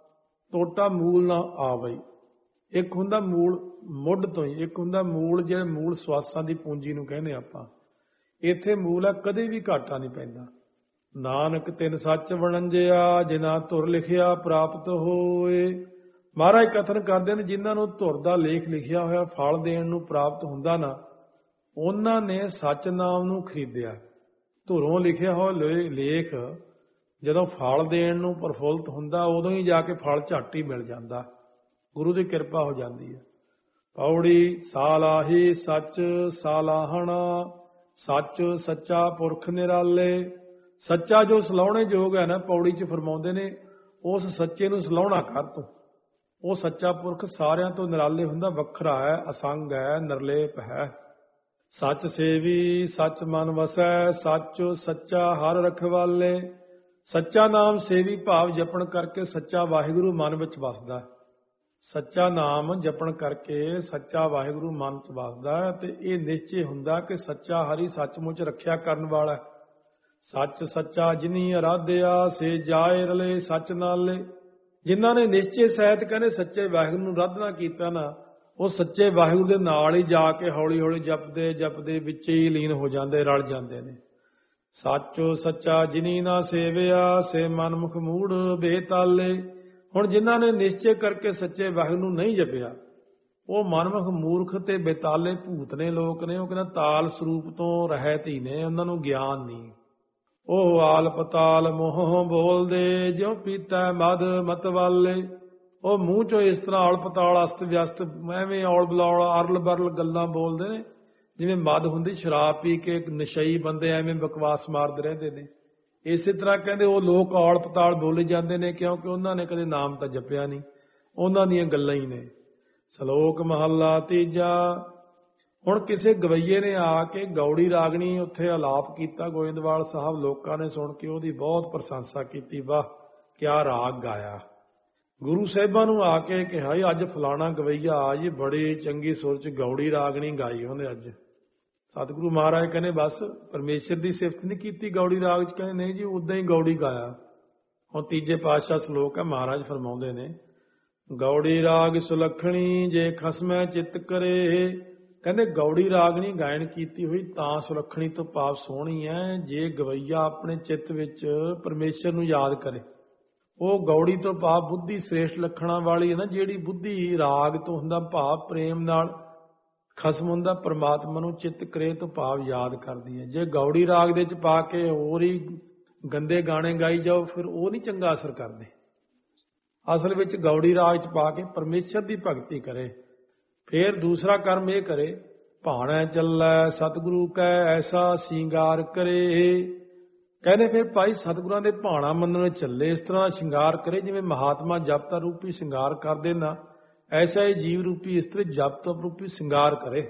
ਟੋਟਾ ਮੂਲ ਨਾ ਆਵਈ। ਇੱਕ ਹੁੰਦਾ ਮੂਲ ਮੁੱਢ ਤੋਂ ਹੀ, ਇੱਕ ਹੁੰਦਾ ਮੂਲ ਜਿਹੜੇ ਮੂਲ ਸਵਾਸਾਂ ਦੀ ਪੂੰਜੀ ਨੂੰ ਕਹਿੰਦੇ ਆਪਾਂ। ਇੱਥੇ ਮੂਲ ਹੈ, ਕਦੇ ਵੀ ਘਾਟਾ ਨਹੀਂ ਪੈਂਦਾ। ਨਾਨਕ ਤਿੰਨ ਸੱਚ ਵਣੰਜਿਆ ਜਿਨ੍ਹਾਂ ਧੁਰ ਲਿਖਿਆ ਪ੍ਰਾਪਤ ਹੋਏ। ਮਹਾਰਾਜ ਕਥਨ ਕਰਦੇ ਨੇ ਜਿਨ੍ਹਾਂ ਨੂੰ ਧੁਰ ਦਾ ਲੇਖ ਲਿਖਿਆ ਹੋਇਆ ਫਲ ਦੇਣ ਨੂੰ ਪ੍ਰਾਪਤ ਹੁੰਦਾ ਨਾ, ਉਹਨਾਂ ਨੇ ਸੱਚ ਨਾਮ ਨੂੰ ਖਰੀਦਿਆ। ਧੁਰੋਂ ਲਿਖਿਆ ਹੋਇਆ ਲੇਖ ਜਦੋਂ ਫਲ ਦੇਣ ਨੂੰ ਪ੍ਰਫੁੱਲਤ ਹੁੰਦਾ, ਉਦੋਂ ਹੀ ਜਾ ਕੇ ਫਲ ਝੱਟ ਹੀ ਮਿਲ ਜਾਂਦਾ, ਗੁਰੂ ਦੀ ਕਿਰਪਾ ਹੋ ਜਾਂਦੀ ਹੈ। ਪੌੜੀ ਸਾਲਾਹੀ ਸੱਚ ਸਾਲਾਹਣਾ। ਸੱਚ ਸੱਚਾ ਪੁਰਖ ਨਿਰਾਲੇ। ਸੱਚਾ ਜੋ ਸਲਾਹੁਣੇ ਯੋਗ ਹੈ ਨਾ, ਪੌੜੀ 'ਚ ਫਰਮਾਉਂਦੇ ਨੇ, ਉਸ ਸੱਚੇ ਨੂੰ ਸਲਾਹੁਣਾ ਕਰ ਤੂੰ। ਉਹ ਸੱਚਾ ਪੁਰਖ ਸਾਰਿਆਂ ਤੋਂ ਨਿਰਾਲੇ ਹੁੰਦਾ, ਵੱਖਰਾ ਹੈ, ਅਸੰਗ ਹੈ, ਨਿਰਲੇਪ ਹੈ। ਸੱਚ ਸੇਵੀ ਸੱਚ ਮਨ ਵਸੈ, ਸੱਚੋ ਸੱਚਾ ਹਰ ਰਖਵਾਲੇ। ਸੱਚਾ ਨਾਮ ਸੇਵੀ ਭਾਵ ਜਪਣ ਕਰਕੇ ਸੱਚਾ ਵਾਹਿਗੁਰੂ ਮਨ ਵਿੱਚ ਵਸਦਾ ਹੈ। ਸੱਚਾ ਨਾਮ ਜਪਣ ਕਰਕੇ ਸੱਚਾ ਵਾਹਿਗੁਰੂ ਮਨ 'ਚ ਵਸਦਾ ਹੈ ਤੇ ਇਹ ਨਿਸ਼ਚੈ ਹੁੰਦਾ ਕਿ ਸੱਚਾ ਹਰੀ ਸੱਚਮੁੱਚ ਰੱਖਿਆ ਕਰਨ ਵਾਲਾ। ਸੱਚ ਸੱਚਾ ਜਿਨੀ ਅਰਾਧਿਆ, ਸੇ ਜਾਏ ਰਲੇ ਸੱਚ ਨਾਲੇ। ਜਿਨ੍ਹਾਂ ਨੇ ਨਿਸ਼ਚੈ ਸਹਿਤ ਕਹਿੰਦੇ ਸੱਚੇ ਵਾਹਿਗੁਰੂ ਨੂੰ ਅਰਾਧਨਾ ਕੀਤਾ ਨਾ, ਉਹ ਸੱਚੇ ਵਾਹਿਗੁਰੂ ਦੇ ਨਾਲ ਹੀ ਜਾ ਕੇ ਹੌਲੀ ਹੌਲੀ ਜਪਦੇ ਜਪਦੇ ਵਿੱਚ ਹੀ ਲੀਨ ਹੋ ਜਾਂਦੇ, ਰਲ ਜਾਂਦੇ ਨੇ। ਸੱਚੋ ਸੱਚਾ ਜਿਨੀ ਨਾ ਸੇਵਿਆ, ਸੇ ਮਨਮੁਖ ਮੂੜ ਬੇਤਾਲੇ। ਹੁਣ ਜਿਨ੍ਹਾਂ ਨੇ ਨਿਸ਼ਚੈ ਕਰਕੇ ਸੱਚੇ ਵਾਹਿਗੁਰੂ ਨੂੰ ਨਹੀਂ ਜਪਿਆ, ਉਹ ਮਨਮੁਖ ਮੂਰਖ ਤੇ ਬੇਤਾਲੇ ਭੂਤ ਨੇ, ਲੋਕ ਨੇ। ਉਹ ਕਹਿੰਦਾ ਤਾਲ ਸਰੂਪ ਤੋਂ ਰਹਿਤ ਹੀ ਨੇ, ਉਹਨਾਂ ਨੂੰ ਗਿਆਨ ਨਹੀਂ। ਉਹ ਆਲ ਪਤਾਲ ਮੋਹ ਬੋਲਦੇ, ਜਿਉ ਪੀਤਾ ਮਦ ਮਤਵਾਲੇ। ਉਹ ਮੂੰਹ ਚੋਂ ਇਸ ਤਰ੍ਹਾਂ ਆਲ ਪਤਾਲ ਅਸਤ ਵਿਅਸਤ ਐਵੇਂ ਔਲ ਬਲੌਲ ਅਰਲ ਬਰਲ ਗੱਲਾਂ ਬੋਲਦੇ ਨੇ, ਜਿਵੇਂ ਮਦ ਹੁੰਦੀ, ਸ਼ਰਾਬ ਪੀ ਕੇ ਨਸ਼ਈ ਬੰਦੇ ਐਵੇਂ ਬਕਵਾਸ ਮਾਰਦੇ ਰਹਿੰਦੇ ਨੇ। ਇਸੇ ਤਰ੍ਹਾਂ ਕਹਿੰਦੇ ਉਹ ਲੋਕ ਔਲ ਪਤਾਲ ਬੋਲੇ ਜਾਂਦੇ ਨੇ, ਕਿਉਂਕਿ ਉਹਨਾਂ ਨੇ ਕਦੇ ਨਾਮ ਤਾਂ ਜਪਿਆ ਨਹੀਂ, ਉਹਨਾਂ ਦੀਆਂ ਗੱਲਾਂ ਹੀ ਨੇ। ਸ਼ਲੋਕ ਮਹੱਲਾ ਤੀਜਾ। ਹੁਣ ਕਿਸੇ ਗਵਈਏ ਨੇ ਆ ਕੇ ਗੌੜੀ ਰਾਗਣੀ ਉੱਥੇ ਆਲਾਪ ਕੀਤਾ ਗੋਇੰਦਵਾਲ ਸਾਹਿਬ। ਲੋਕਾਂ ਨੇ ਸੁਣ ਕੇ ਉਹਦੀ ਬਹੁਤ ਪ੍ਰਸ਼ੰਸਾ ਕੀਤੀ, ਵਾਹ ਕਿਆ ਰਾਗ ਗਾਇਆ। ਗੁਰੂ ਸਾਹਿਬਾਂ ਨੂੰ ਆ ਕੇ ਕਿਹਾ ਅੱਜ ਫਲਾਣਾ ਗਵਈਆ ਆ ਜੀ, ਬੜੀ ਚੰਗੀ ਸੁਰ 'ਚ ਗੌੜੀ ਰਾਗਣੀ ਗਾਈ ਉਹਨੇ ਅੱਜ। ਸਤਿਗੁਰੂ ਮਹਾਰਾਜ ਕਹਿੰਦੇ ਬਸ ਪਰਮੇਸ਼ਰ ਦੀ ਸਿਫਤ ਨਹੀਂ ਕੀਤੀ ਗੌੜੀ ਰਾਗ 'ਚ? ਕਹਿੰਦੇ ਨਹੀਂ ਜੀ, ਉਦਾਂ ਹੀ ਗੌੜੀ ਗਾਇਆ। ਹੁਣ ਤੀਜੇ ਪਾਤਸ਼ਾਹ ਸ਼ਲੋਕ ਹੈ, ਮਹਾਰਾਜ ਫਰਮਾਉਂਦੇ ਨੇ ਗੌੜੀ ਰਾਗ ਸੁਲੱਖਣੀ ਜੇ ਖਸਮੈ ਚਿੱਤ ਕਰੇ। ਕਹਿੰਦੇ ਗੌੜੀ ਰਾਗਣੀ ਗਾਇਨ ਕੀਤੀ ਹੋਈ ਤਾਂ ਸੁਲੱਖਣੀ ਤੋਂ ਭਾਵ ਸੋਹਣੀ ਹੈ ਜੇ ਗਵਈਆ ਆਪਣੇ ਚਿੱਤ ਵਿੱਚ ਪਰਮੇਸ਼ਰ ਨੂੰ ਯਾਦ ਕਰੇ। ਉਹ ਗੌੜੀ ਤੋਂ ਭਾਵ ਬੁੱਧੀ ਸ੍ਰੇਸ਼ਟ ਲੱਖਣਾਂ ਵਾਲੀ ਹੈ ਨਾ, ਜਿਹੜੀ ਬੁੱਧੀ ਰਾਗ ਤੋਂ ਹੁੰਦਾ ਭਾਵ ਪ੍ਰੇਮ ਨਾਲ ਖਸਮ ਹੁੰਦਾ ਪਰਮਾਤਮਾ ਨੂੰ ਚਿੱਤ ਕਰੇ ਤੋਂ ਭਾਵ ਯਾਦ ਕਰਦੀ ਹੈ। ਜੇ ਗੌੜੀ ਰਾਗ ਦੇ ਵਿੱਚ ਪਾ ਕੇ ਹੋਰ ਹੀ ਗੰਦੇ ਗਾਣੇ ਗਾਈ ਜਾਓ ਫਿਰ ਉਹ ਨਹੀਂ ਚੰਗਾ ਅਸਰ ਕਰਦੇ। ਅਸਲ ਵਿੱਚ ਗੌੜੀ ਰਾਗ 'ਚ ਪਾ ਕੇ ਪਰਮੇਸ਼ਰ ਦੀ ਭਗਤੀ ਕਰੇ। ਫੇਰ ਦੂਸਰਾ ਕਰਮ ਇਹ ਕਰੇ, ਭਾਣਾ ਚੱਲੈ ਸਤਿਗੁਰੂ ਕੈ ਐਸਾ ਸ਼ਿੰਗਾਰ ਕਰੇ। ਕਹਿੰਦੇ ਫਿਰ ਭਾਈ ਸਤਿਗੁਰਾਂ ਦੇ ਭਾਣਾ ਮੰਨਣ ਚੱਲੇ, ਇਸ ਤਰ੍ਹਾਂ ਸ਼ਿੰਗਾਰ ਕਰੇ ਜਿਵੇਂ ਮਹਾਤਮਾ ਜਪਤਾ ਰੂਪੀ ਸ਼ਿੰਗਾਰ ਕਰਦੇ ਨਾ, ਐਸਾ ਹੀ ਜੀਵ ਰੂਪੀ ਇਸਤਰੀ ਜਪ ਤਪ ਰੂਪੀ ਸ਼ਿੰਗਾਰ ਕਰੇ।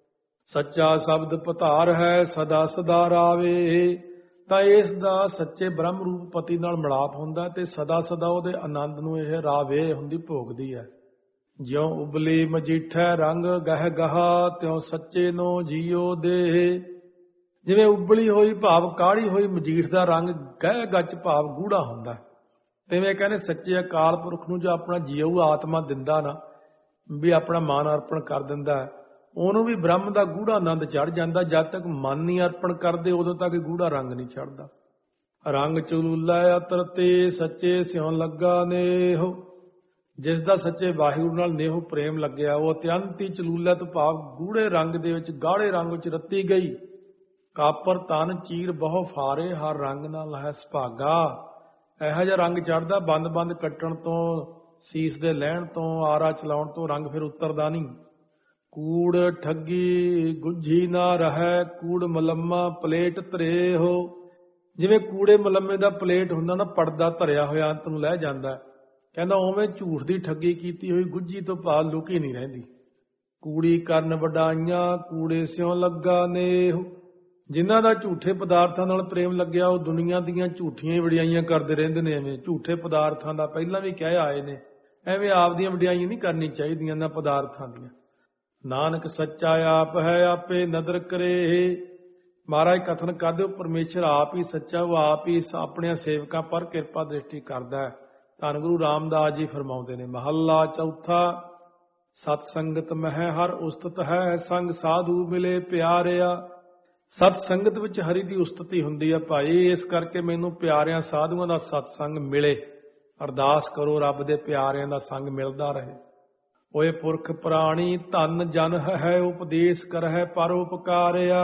ਸੱਚਾ ਸ਼ਬਦ ਪਧਾਰ ਹੈ ਸਦਾ ਸਦਾ ਰਾਵੇ। ਤਾਂ ਇਸ ਦਾ ਸੱਚੇ ਬ੍ਰਹਮ ਰੂਪ ਪਤੀ ਨਾਲ ਮਿਲਾਪ ਹੁੰਦਾ ਤੇ ਸਦਾ ਸਦਾ ਉਹਦੇ ਆਨੰਦ ਨੂੰ ਇਹ ਰਾਵੇ ਹੁੰਦੀ ਭੋਗਦੀ ਹੈ। ਜਿਉ ਉਬਲੀ ਮਜੀਠੈ ਰੰਗ ਗਹਿ ਗਹਾ, ਤਿਉ ਸੱਚੇ ਨੋ ਜੀਓ ਦੇ। ਜਿਵੇਂ ਉਬਲੀ ਹੋਈ ਭਾਵ ਕਾੜੀ ਹੋਈ ਮਜੀਠ ਦਾ ਰੰਗ ਗਹਿ ਗੱਚ ਭਾਵ ਗੂੜਾ ਹੁੰਦਾ, ਤਿਵੇਂ ਕਹਿੰਦੇ ਸੱਚੇ ਅਕਾਲ ਪੁਰਖ ਨੂੰ ਜੋ ਆਪਣਾ ਜੀਉ ਆਤਮਾ ਦਿੰਦਾ ਨਾ, ਵੀ ਆਪਣਾ ਮਨ ਅਰਪਣ ਕਰ ਦਿੰਦਾ, ਉਹਨੂੰ ਵੀ ਬ੍ਰਹਮ ਦਾ ਗੂੜਾ ਆਨੰਦ ਚੜ ਜਾਂਦਾ। ਜਦ ਤੱਕ ਮਨ ਨਹੀਂ ਅਰਪਣ ਕਰਦੇ ਉਦੋਂ ਤੱਕ ਗੂੜਾ ਰੰਗ ਨਹੀਂ ਚੜਦਾ। ਰੰਗ ਚਲੂਲਾ ਅਤਰ ਤੇ ਸੱਚੇ ਸਿਉ ਲੱਗਾ ਨੇਹ। ਜਿਸ ਦਾ ਸੱਚੇ ਵਾਹਿਗੁਰੂ ਨਾਲ ਨੇਹ ਪ੍ਰੇਮ ਲੱਗਿਆ ਉਹ ਅਤਿਅੰਤ ਹੀ ਚਲੂਲਾ ਤੋਂ ਭਾਵ ਗੂੜੇ ਰੰਗ ਦੇ ਵਿੱਚ ਗਾੜੇ ਰੰਗ ਵਿੱਚ ਰੱਤੀ ਗਈ। ਕਾਪਰ ਤਨ ਚੀਰ ਬਹੁ ਫਾਰੇ, ਹਰ ਰੰਗ ਨਾਲ ਹੈ ਸੁਭਾਗਾ। ਇਹੋ ਜਿਹਾ ਰੰਗ ਚੜਦਾ, ਬੰਦ ਬੰਦ ਕੱਟਣ ਤੋਂ, ਸੀਸ ਦੇ ਲੈਣ ਤੋਂ, ਆਰਾ ਚਲਾਉਣ ਤੋਂ ਰੰਗ ਫਿਰ ਉਤਰਦਾ ਨਹੀਂ। ਕੂੜ ਠੱਗੀ ਗੁੱਝੀ ਨਾ ਰਹਿ, ਕੂੜ ਮਲੰਮਾ ਪਲੇਟ ਧਰੇ ਹੋ। ਜਿਵੇਂ ਕੂੜੇ ਮਲੰਮੇ ਦਾ ਪਲੇਟ ਹੁੰਦਾ ਨਾ, ਪੜਦਾ ਧਰਿਆ ਹੋਇਆ ਅੰਤ ਨੂੰ ਲੈ ਜਾਂਦਾ, ਕਹਿੰਦਾ ਉਵੇਂ ਝੂਠ ਦੀ ਠੱਗੀ ਕੀਤੀ ਹੋਈ ਗੁੱਝੀ ਤੋਂ ਭਾਵ ਲੁਕੀ ਨਹੀਂ ਰਹਿੰਦੀ। ਕੂੜੀ ਕਰਨ ਵਡਾਈਆਂ ਕੂੜੇ ਸਿਉ ਲੱਗਾ ਨੇਹ। ਜਿਨ੍ਹਾਂ ਦਾ ਝੂਠੇ ਪਦਾਰਥਾਂ ਨਾਲ ਪ੍ਰੇਮ ਲੱਗਿਆ ਉਹ ਦੁਨੀਆ ਦੀਆਂ ਝੂਠੀਆਂ ਵਡਿਆਈਆਂ ਕਰਦੇ ਰਹਿੰਦੇ ਨੇ। ਐਵੇਂ ਝੂਠੇ ਪਦਾਰਥਾਂ ਦਾ ਪਹਿਲਾਂ ਵੀ ਕਹਿ ਆਏ ਨੇ, ਐਵੇਂ ਆਪਦੀਆਂ ਵਡਿਆਈਆਂ ਨਹੀਂ ਕਰਨੀ ਚਾਹੀਦੀਆਂ ਨਾ ਪਦਾਰਥਾਂ ਦੀਆਂ। ਨਾਨਕ ਸੱਚਾ ਆਪ ਹੈ ਆਪੇ ਨਦਰ ਕਰੇ। ਮਹਾਰਾਜ ਕਥਨ ਕਰਦੇ ਹੋ ਪਰਮੇਸ਼ਰ ਆਪ ਹੀ ਸੱਚਾ, ਉਹ ਆਪ ਹੀ ਆਪਣਿਆਂ ਸੇਵਕਾਂ ਪਰ ਕਿਰਪਾ ਦ੍ਰਿਸ਼ਟੀ ਕਰਦਾ ਹੈ। ਧੰਨ ਗੁਰੂ ਰਾਮਦਾਸ ਜੀ ਫਰਮਾਉਂਦੇ ਨੇ ਮਹੱਲਾ ਚੌਥਾ। ਸਤ ਸੰਗਤ ਮਹਿ ਹਰ ਉਸਤਤ ਹੈ, ਸੰਗ ਸਾਧੂ ਮਿਲੇ ਪਿਆਰਿਆ। ਸਤ ਸੰਗਤ ਵਿੱਚ ਹਰੀ ਦੀ ਉਸਤਤੀ ਹੁੰਦੀ ਹੈ ਭਾਈ, ਇਸ ਕਰਕੇ ਮੈਨੂੰ ਪਿਆਰਿਆਂ ਸਾਧੂਆਂ ਦਾ ਸਤਸੰਗ ਮਿਲੇ। ਅਰਦਾਸ ਕਰੋ ਰੱਬ ਦੇ ਪਿਆਰਿਆਂ ਦਾ ਸੰਗ ਮਿਲਦਾ ਰਹੇ। ਓਏ ਪੁਰਖ ਪ੍ਰਾਣੀ ਧਨ ਜਨ ਹੈ, ਉਪਦੇਸ਼ ਕਰਹਿ ਪਰ ਉਪਕਾਰਿਆ।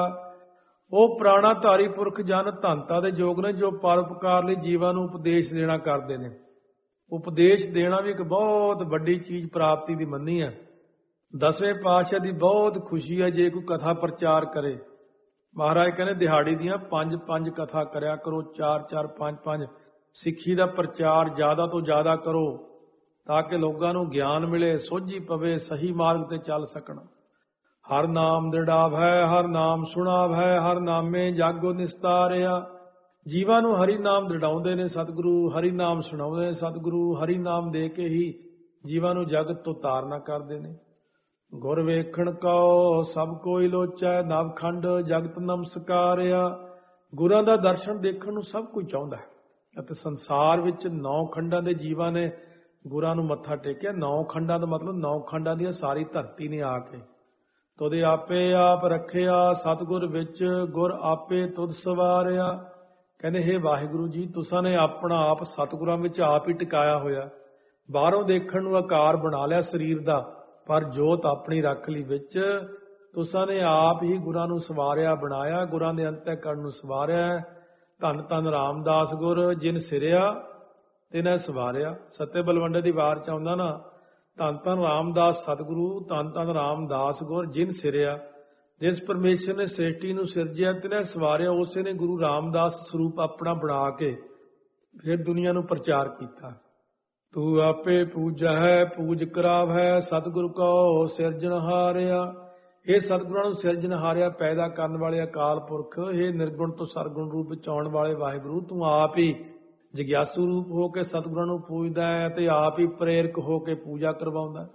ਉਹ ਪ੍ਰਾਣਾ ਧਾਰੀ ਪੁਰਖ ਜਨ ਧਨਤਾ ਦੇ ਯੋਗ ਨੇ ਜੋ ਪਰਉਪਕਾਰ ਲਈ ਜੀਵਾਂ ਨੂੰ ਉਪਦੇਸ਼ ਦੇਣਾ ਕਰਦੇ ਨੇ। ਉਪਦੇਸ਼ ਦੇਣਾ ਵੀ ਇੱਕ ਬਹੁਤ ਵੱਡੀ ਚੀਜ਼ ਪ੍ਰਾਪਤੀ ਦੀ ਮੰਨੀ ਹੈ। 10ਵੇਂ ਪਾਤਸ਼ਾਹ ਦੀ ਬਹੁਤ ਖੁਸ਼ੀ ਹੈ ਜੇ ਕੋਈ ਕਥਾ ਪ੍ਰਚਾਰ ਕਰੇ। ਮਹਾਰਾਜ ਕਹਿੰਦੇ ਦਿਹਾੜੀ ਦੀਆਂ 5-5 ਕਥਾ ਕਰਿਆ ਕਰੋ, 4-4 5-5 ਸਿੱਖੀ ਦਾ ਪ੍ਰਚਾਰ ਜ਼ਿਆਦਾ ਤੋਂ ਜ਼ਿਆਦਾ ਕਰੋ ਤਾਂ ਕਿ ਲੋਕਾਂ ਨੂੰ ਗਿਆਨ ਮਿਲੇ, ਸੋਝੀ ਪਵੇ, ਸਹੀ ਮਾਰਗ ਤੇ ਚੱਲ ਸਕਣ। ਹਰ ਨਾਮ ਦ੍ਰਿੜਾਵੈ, ਹਰ ਨਾਮ ਸੁਣਾਵੈ, ਹਰ ਨਾਮੇ ਜਾਗੋ ਨਿਸਤਾਰਿਆ। ਜੀਵਾਂ ਨੂੰ ਹਰੀ ਨਾਮ ਦ੍ਰਿੜਾਉਂਦੇ ਨੇ ਸਤਿਗੁਰੂ, ਹਰੀ ਨਾਮ ਸੁਣਾਉਂਦੇ ਨੇ ਸਤਿਗੁਰੂ, ਹਰੀ ਨਾਮ ਦੇ ਕੇ ਹੀ ਜੀਵਾਂ ਨੂੰ ਜਗਤ ਤੋਂ ਤਾਰਨਾ ਕਰਦੇ ਨੇ। ਗੁਰ ਵੇਖਣ ਕਉ ਸਭ ਕੋਈ ਲੋਚੈ, ਨਵਖੰਡ ਜਗਤ ਨਮਸਕਾਰਿਆ। ਗੁਰਾਂ ਦਾ ਦਰਸ਼ਨ ਦੇਖਣ ਨੂੰ ਸਭ ਕੋਈ ਚਾਹੁੰਦਾ ਹੈ ਅਤੇ ਸੰਸਾਰ ਵਿੱਚ 9 ਖੰਡਾਂ ਦੇ ਜੀਵਾਂ ਨੇ ਗੁਰਾਂ ਨੂੰ ਮੱਥਾ ਟੇਕਿਆ। 9 ਖੰਡਾਂ ਦਾ ਮਤਲਬ 9 ਖੰਡਾਂ ਦੀ ਸਾਰੀ ਧਰਤੀ ਨੇ ਆ ਕੇ ਤੁਧ ਆਪੇ ਆਪ ਰੱਖਿਆ, ਸਤਿਗੁਰ ਵਿੱਚ ਗੁਰ ਆਪੇ ਤੁਧ ਸਵਾਰਿਆ। ਕਹਿੰਦੇ ਹੇ ਵਾਹਿਗੁਰੂ ਜੀ, ਤੁਸਾਂ ਨੇ ਆਪਣਾ ਆਪ ਸਤਿਗੁਰਾਂ ਵਿੱਚ ਆਪ ਹੀ ਟਿਕਾਇਆ ਹੋਇਆ। ਬਾਹਰੋਂ ਦੇਖਣ ਨੂੰ ਆਕਾਰ ਬਣਾ ਲਿਆ ਸਰੀਰ ਦਾ, ਪਰ ਜੋਤ ਆਪਣੀ ਰੱਖ ਲਈ ਵਿੱਚ। ਤੁਸਾਂ ਨੇ ਆਪ ਹੀ ਗੁਰਾਂ ਨੂੰ ਸਵਾਰਿਆ ਬਣਾਇਆ, ਗੁਰਾਂ ਦੇ ਅੰਤःਕਰਣ ਨੂੰ ਸਵਾਰਿਆ। ਧੰਨ ਧੰਨ ਰਾਮਦਾਸ ਗੁਰ, ਜਿਨ ਸਿਰਿਆ ਤਿਨੈ ਸਵਾਰਿਆ। ਸੱਤੇ ਬਲਵੰਡੇ ਦੀ ਵਾਰ ਚ ਆਉਂਦਾ ਨਾ, ਧੰਨ ਧੰਨ ਰਾਮਦਾਸ ਸਤਿਗੁਰੂ, ਧੰਨ ਧੰਨ ਰਾਮਦਾਸ ਗੁਰ, ਜਿਨ ਸਿਰਿਆ। ਜਿਸ ਪਰਮੇਸ਼ਰ ਨੇ ਸ੍ਰਿਸ਼ਟੀ ਨੂੰ ਸਿਰਜਿਆ ਤਿਨੈ ਸਵਾਰਿਆ, ਉਸੇ ਨੇ ਗੁਰੂ ਰਾਮਦਾਸ ਸਰੂਪ ਆਪਣਾ ਬਣਾ ਕੇ ਫਿਰ ਦੁਨੀਆ ਨੂੰ ਪ੍ਰਚਾਰ ਕੀਤਾ। ਤੂੰ ਆਪੇ ਪੂਜੈ ਪੂਜ ਕਰਾਵੈ, ਸਤਿਗੁਰ ਕੋ ਸਿਰਜਣਹਾਰਿਆ। ਇਹ ਸਤਿਗੁਰਾਂ ਨੂੰ ਸਿਰਜਣਹਾਰਿਆ, ਪੈਦਾ ਕਰਨ ਵਾਲੇ ਅਕਾਲ ਪੁਰਖ, ਇਹ ਨਿਰਗੁਣ ਤੋਂ ਸਰਗੁਣ ਰੂਪ ਵਿੱਚ ਆਉਣ ਵਾਲੇ ਵਾਹਿਗੁਰੂ, ਤੂੰ ਆਪ ਹੀ ਜਗਿਆਸੂ ਰੂਪ ਹੋ ਕੇ ਸਤਿਗੁਰਾਂ ਨੂੰ ਪੂਜਦਾ ਹੈ ਤੇ ਆਪ ਹੀ ਪ੍ਰੇਰਕ ਹੋ ਕੇ ਪੂਜਾ ਕਰਵਾਉਂਦਾ।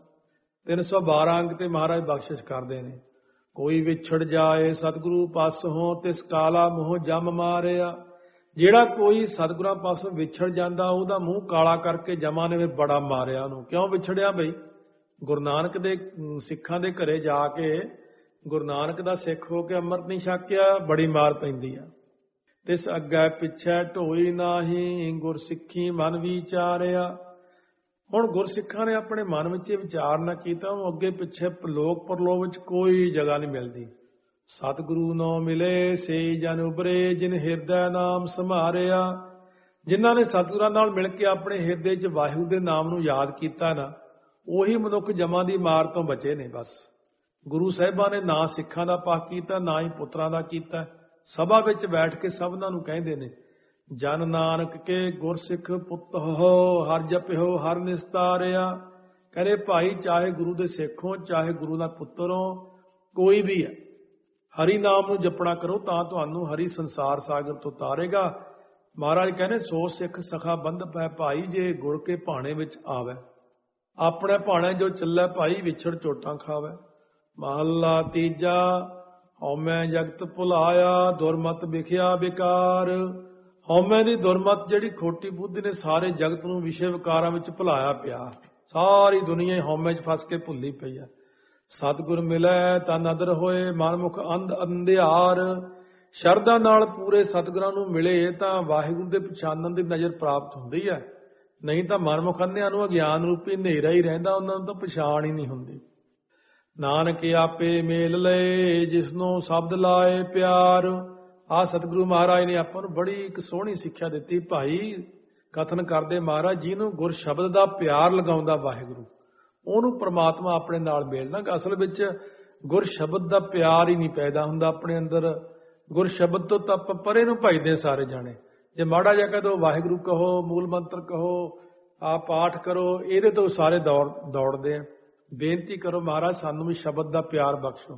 312 ਅੰਗ ਤੇ ਮਹਾਰਾਜ ਬਖਸ਼ਿਸ਼ ਕਰਦੇ ਨੇ। ਕੋਈ ਵਿਛੜ ਜਾਏ ਸਤਿਗੁਰੂ ਪਾਸੋਂ, ਤਿਸ ਕਾਲਾ ਮੋਹ ਜਮ ਮਾਰਿਆ। ਜਿਹੜਾ ਕੋਈ ਸਤਿਗੁਰਾਂ ਪਾਸੋਂ ਵਿਛੜ ਜਾਂਦਾ, ਉਹਦਾ ਮੂੰਹ ਕਾਲਾ ਕਰਕੇ ਜਮਾਂ ਨੇ ਫਿਰ ਬੜਾ ਮਾਰਿਆ ਉਹਨੂੰ। ਕਿਉਂ ਵਿਛੜਿਆ ਬਈ? ਗੁਰੂ ਨਾਨਕ ਦੇ ਸਿੱਖਾਂ ਦੇ ਘਰੇ ਜਾ ਕੇ ਗੁਰੂ ਨਾਨਕ ਦਾ ਸਿੱਖ ਹੋ ਕੇ ਅੰਮ੍ਰਿਤ ਨਹੀਂ ਛਕਿਆ, ਬੜੀ ਮਾਰ ਪੈਂਦੀ ਆ। ਤਿਸ ਅੱਗੇ ਪਿੱਛੇ ਢੋਈ ਨਾਹੀ, ਗੁਰਸਿੱਖੀ ਮਨ ਵਿਚਾਰਿਆ। ਹੁਣ ਗੁਰਸਿੱਖਾਂ ਨੇ ਆਪਣੇ ਮਨ ਵਿੱਚ ਇਹ ਵਿਚਾਰ ਨਾ ਕੀਤਾ, ਉਹ ਅੱਗੇ ਪਿੱਛੇ ਲੋਕ ਪਰਲੋਕ ਵਿੱਚ ਕੋਈ ਜਗ੍ਹਾ ਨਹੀਂ ਮਿਲਦੀ। ਸਤਿਗੁਰੂ ਨੋ ਮਿਲੇ ਸੇ ਜਨ ਉਬਰੇ, ਜਿਨ ਹਿਰਦੈ ਨਾਮ ਸੰਭਾਰਿਆ। ਜਿਨ੍ਹਾਂ ਨੇ ਸਤਿਗੁਰਾਂ ਨਾਲ ਮਿਲ ਕੇ ਆਪਣੇ ਹਿਰਦੇ 'ਚ ਵਾਹਿਗੁਰੂ ਦੇ ਨਾਮ ਨੂੰ ਯਾਦ ਕੀਤਾ ਨਾ, ਉਹੀ ਮਨੁੱਖ ਜਮਾਂ ਦੀ ਮਾਰ ਤੋਂ ਬਚੇ ਨੇ। ਬਸ ਗੁਰੂ ਸਾਹਿਬਾਂ ਨੇ ਨਾ ਸਿੱਖਾਂ ਦਾ ਪੱਖ ਕੀਤਾ, ਨਾ ਹੀ ਪੁੱਤਰਾਂ ਦਾ ਕੀਤਾ। ਸਭਾ ਵਿੱਚ ਬੈਠ ਕੇ ਸਭਨਾਂ ਨੂੰ ਕਹਿੰਦੇ ਨੇ, ਜਨ ਨਾਨਕ ਕੇ ਗੁਰਸਿੱਖ ਪੁੱਤ ਹੋ, ਹਰ ਜਪਿਓ ਹਰ ਨਿਸਤਾਰਿਆ। ਕਹਿੰਦੇ ਭਾਈ, ਚਾਹੇ ਗੁਰੂ ਦੇ ਸਿੱਖ ਹੋ, ਚਾਹੇ ਗੁਰੂ ਦਾ ਪੁੱਤਰ ਹੋ, ਕੋਈ ਵੀ ਹੈ, ਹਰੀ ਨਾਮ ਨੂੰ ਜਪਣਾ ਕਰੋ ਤਾਂ ਤੁਹਾਨੂੰ ਹਰੀ ਸੰਸਾਰ ਸਾਗਰ ਤੋਂ ਤਾਰੇਗਾ। ਮਹਾਰਾਜ ਕਹਿੰਦੇ ਸੋ ਸਿੱਖ ਸਖਾ ਬੰਧਪ ਹੈ ਭਾਈ, ਜੇ ਗੁਰ ਕੇ ਭਾਣੇ ਵਿੱਚ ਆਵੇ। ਆਪਣੇ ਭਾਣੇ ਜੋ ਚੱਲੇ ਭਾਈ, ਵਿਛੜ ਚੋਟਾਂ ਖਾਵੇ। ਮਹੱਲਾ ਤੀਜਾ। ਹਉਮੈ ਜਗਤ ਭੁਲਾਇਆ, ਦੁਰਮਤ ਵਿਖਿਆ ਵਿਕਾਰ। ਹਉਮੈ ਦੀ ਦੁਰਮਤ ਜਿਹੜੀ ਖੋਟੀ ਬੁੱਧੀ ਨੇ ਸਾਰੇ ਜਗਤ ਨੂੰ ਵਿਸ਼ੇ ਵਿਕਾਰਾਂ ਵਿੱਚ ਭੁਲਾਇਆ ਪਿਆ। ਸਾਰੀ ਦੁਨੀਆ ਹਉਮੈ 'ਚ ਫਸ ਕੇ ਭੁੱਲੀ ਪਈ ਆ। ਸਤਿਗੁਰ ਮਿਲੈ ਤਾਂ ਨਦਰ ਹੋਏ, ਮਨਮੁਖ ਅੰਧ ਅੰਧਿਆਰ। ਸ਼ਰਧਾ ਨਾਲ ਪੂਰੇ ਸਤਿਗੁਰਾਂ ਨੂੰ ਮਿਲੇ ਤਾਂ ਵਾਹਿਗੁਰੂ ਦੇ ਪਛਾਣਨ ਦੀ ਨਜ਼ਰ ਪ੍ਰਾਪਤ ਹੁੰਦੀ ਹੈ। ਨਹੀਂ ਤਾਂ ਮਨਮੁਖ ਅੰਧਿਆਂ ਨੂੰ ਅਗਿਆਨ ਰੂਪੀ ਹਨੇਰਾ ਹੀ ਰਹਿੰਦਾ, ਉਹਨਾਂ ਨੂੰ ਤਾਂ ਪਛਾਣ ਹੀ ਨਹੀਂ ਹੁੰਦੀ। ਨਾਨਕ ਆਪੇ ਮੇਲ ਲਏ, ਜਿਸਨੂੰ ਸ਼ਬਦ ਲਾਏ ਪਿਆਰ। ਆਹ ਸਤਿਗੁਰੂ ਮਹਾਰਾਜ ਨੇ ਆਪਾਂ ਨੂੰ ਬੜੀ ਇੱਕ ਸੋਹਣੀ ਸਿੱਖਿਆ ਦਿੱਤੀ। ਭਾਈ ਕਥਨ ਕਰਦੇ ਮਹਾਰਾਜ, ਜਿਹਨੂੰ ਗੁਰ ਸ਼ਬਦ ਦਾ ਪਿਆਰ ਲਗਾਉਂਦਾ ਵਾਹਿਗੁਰੂ, ਉਹਨੂੰ ਪ੍ਰਮਾਤਮਾ ਆਪਣੇ ਨਾਲ ਮੇਲਣਾ। ਅਸਲ ਵਿੱਚ ਗੁਰ ਸ਼ਬਦ ਦਾ ਪਿਆਰ ਹੀ ਨਹੀਂ ਪੈਦਾ ਹੁੰਦਾ ਆਪਣੇ ਅੰਦਰ। ਗੁਰ ਸ਼ਬਦ ਤੋਂ ਤਾਂ ਆਪਾਂ ਪਰੇ ਨੂੰ ਭਜਦੇ ਸਾਰੇ ਜਾਣੇ। ਜੇ ਮਾੜਾ ਜਿਹਾ ਕਹਿ ਦੋ ਵਾਹਿਗੁਰੂ ਕਹੋ, ਮੂਲ ਮੰਤਰ ਕਹੋ, ਆ ਪਾਠ ਕਰੋ, ਇਹਦੇ ਤੋਂ ਸਾਰੇ ਦੌੜਦੇ ਆ। ਬੇਨਤੀ ਕਰੋ ਮਹਾਰਾਜ ਸਾਨੂੰ ਵੀ ਸ਼ਬਦ ਦਾ ਪਿਆਰ ਬਖਸ਼ੋ।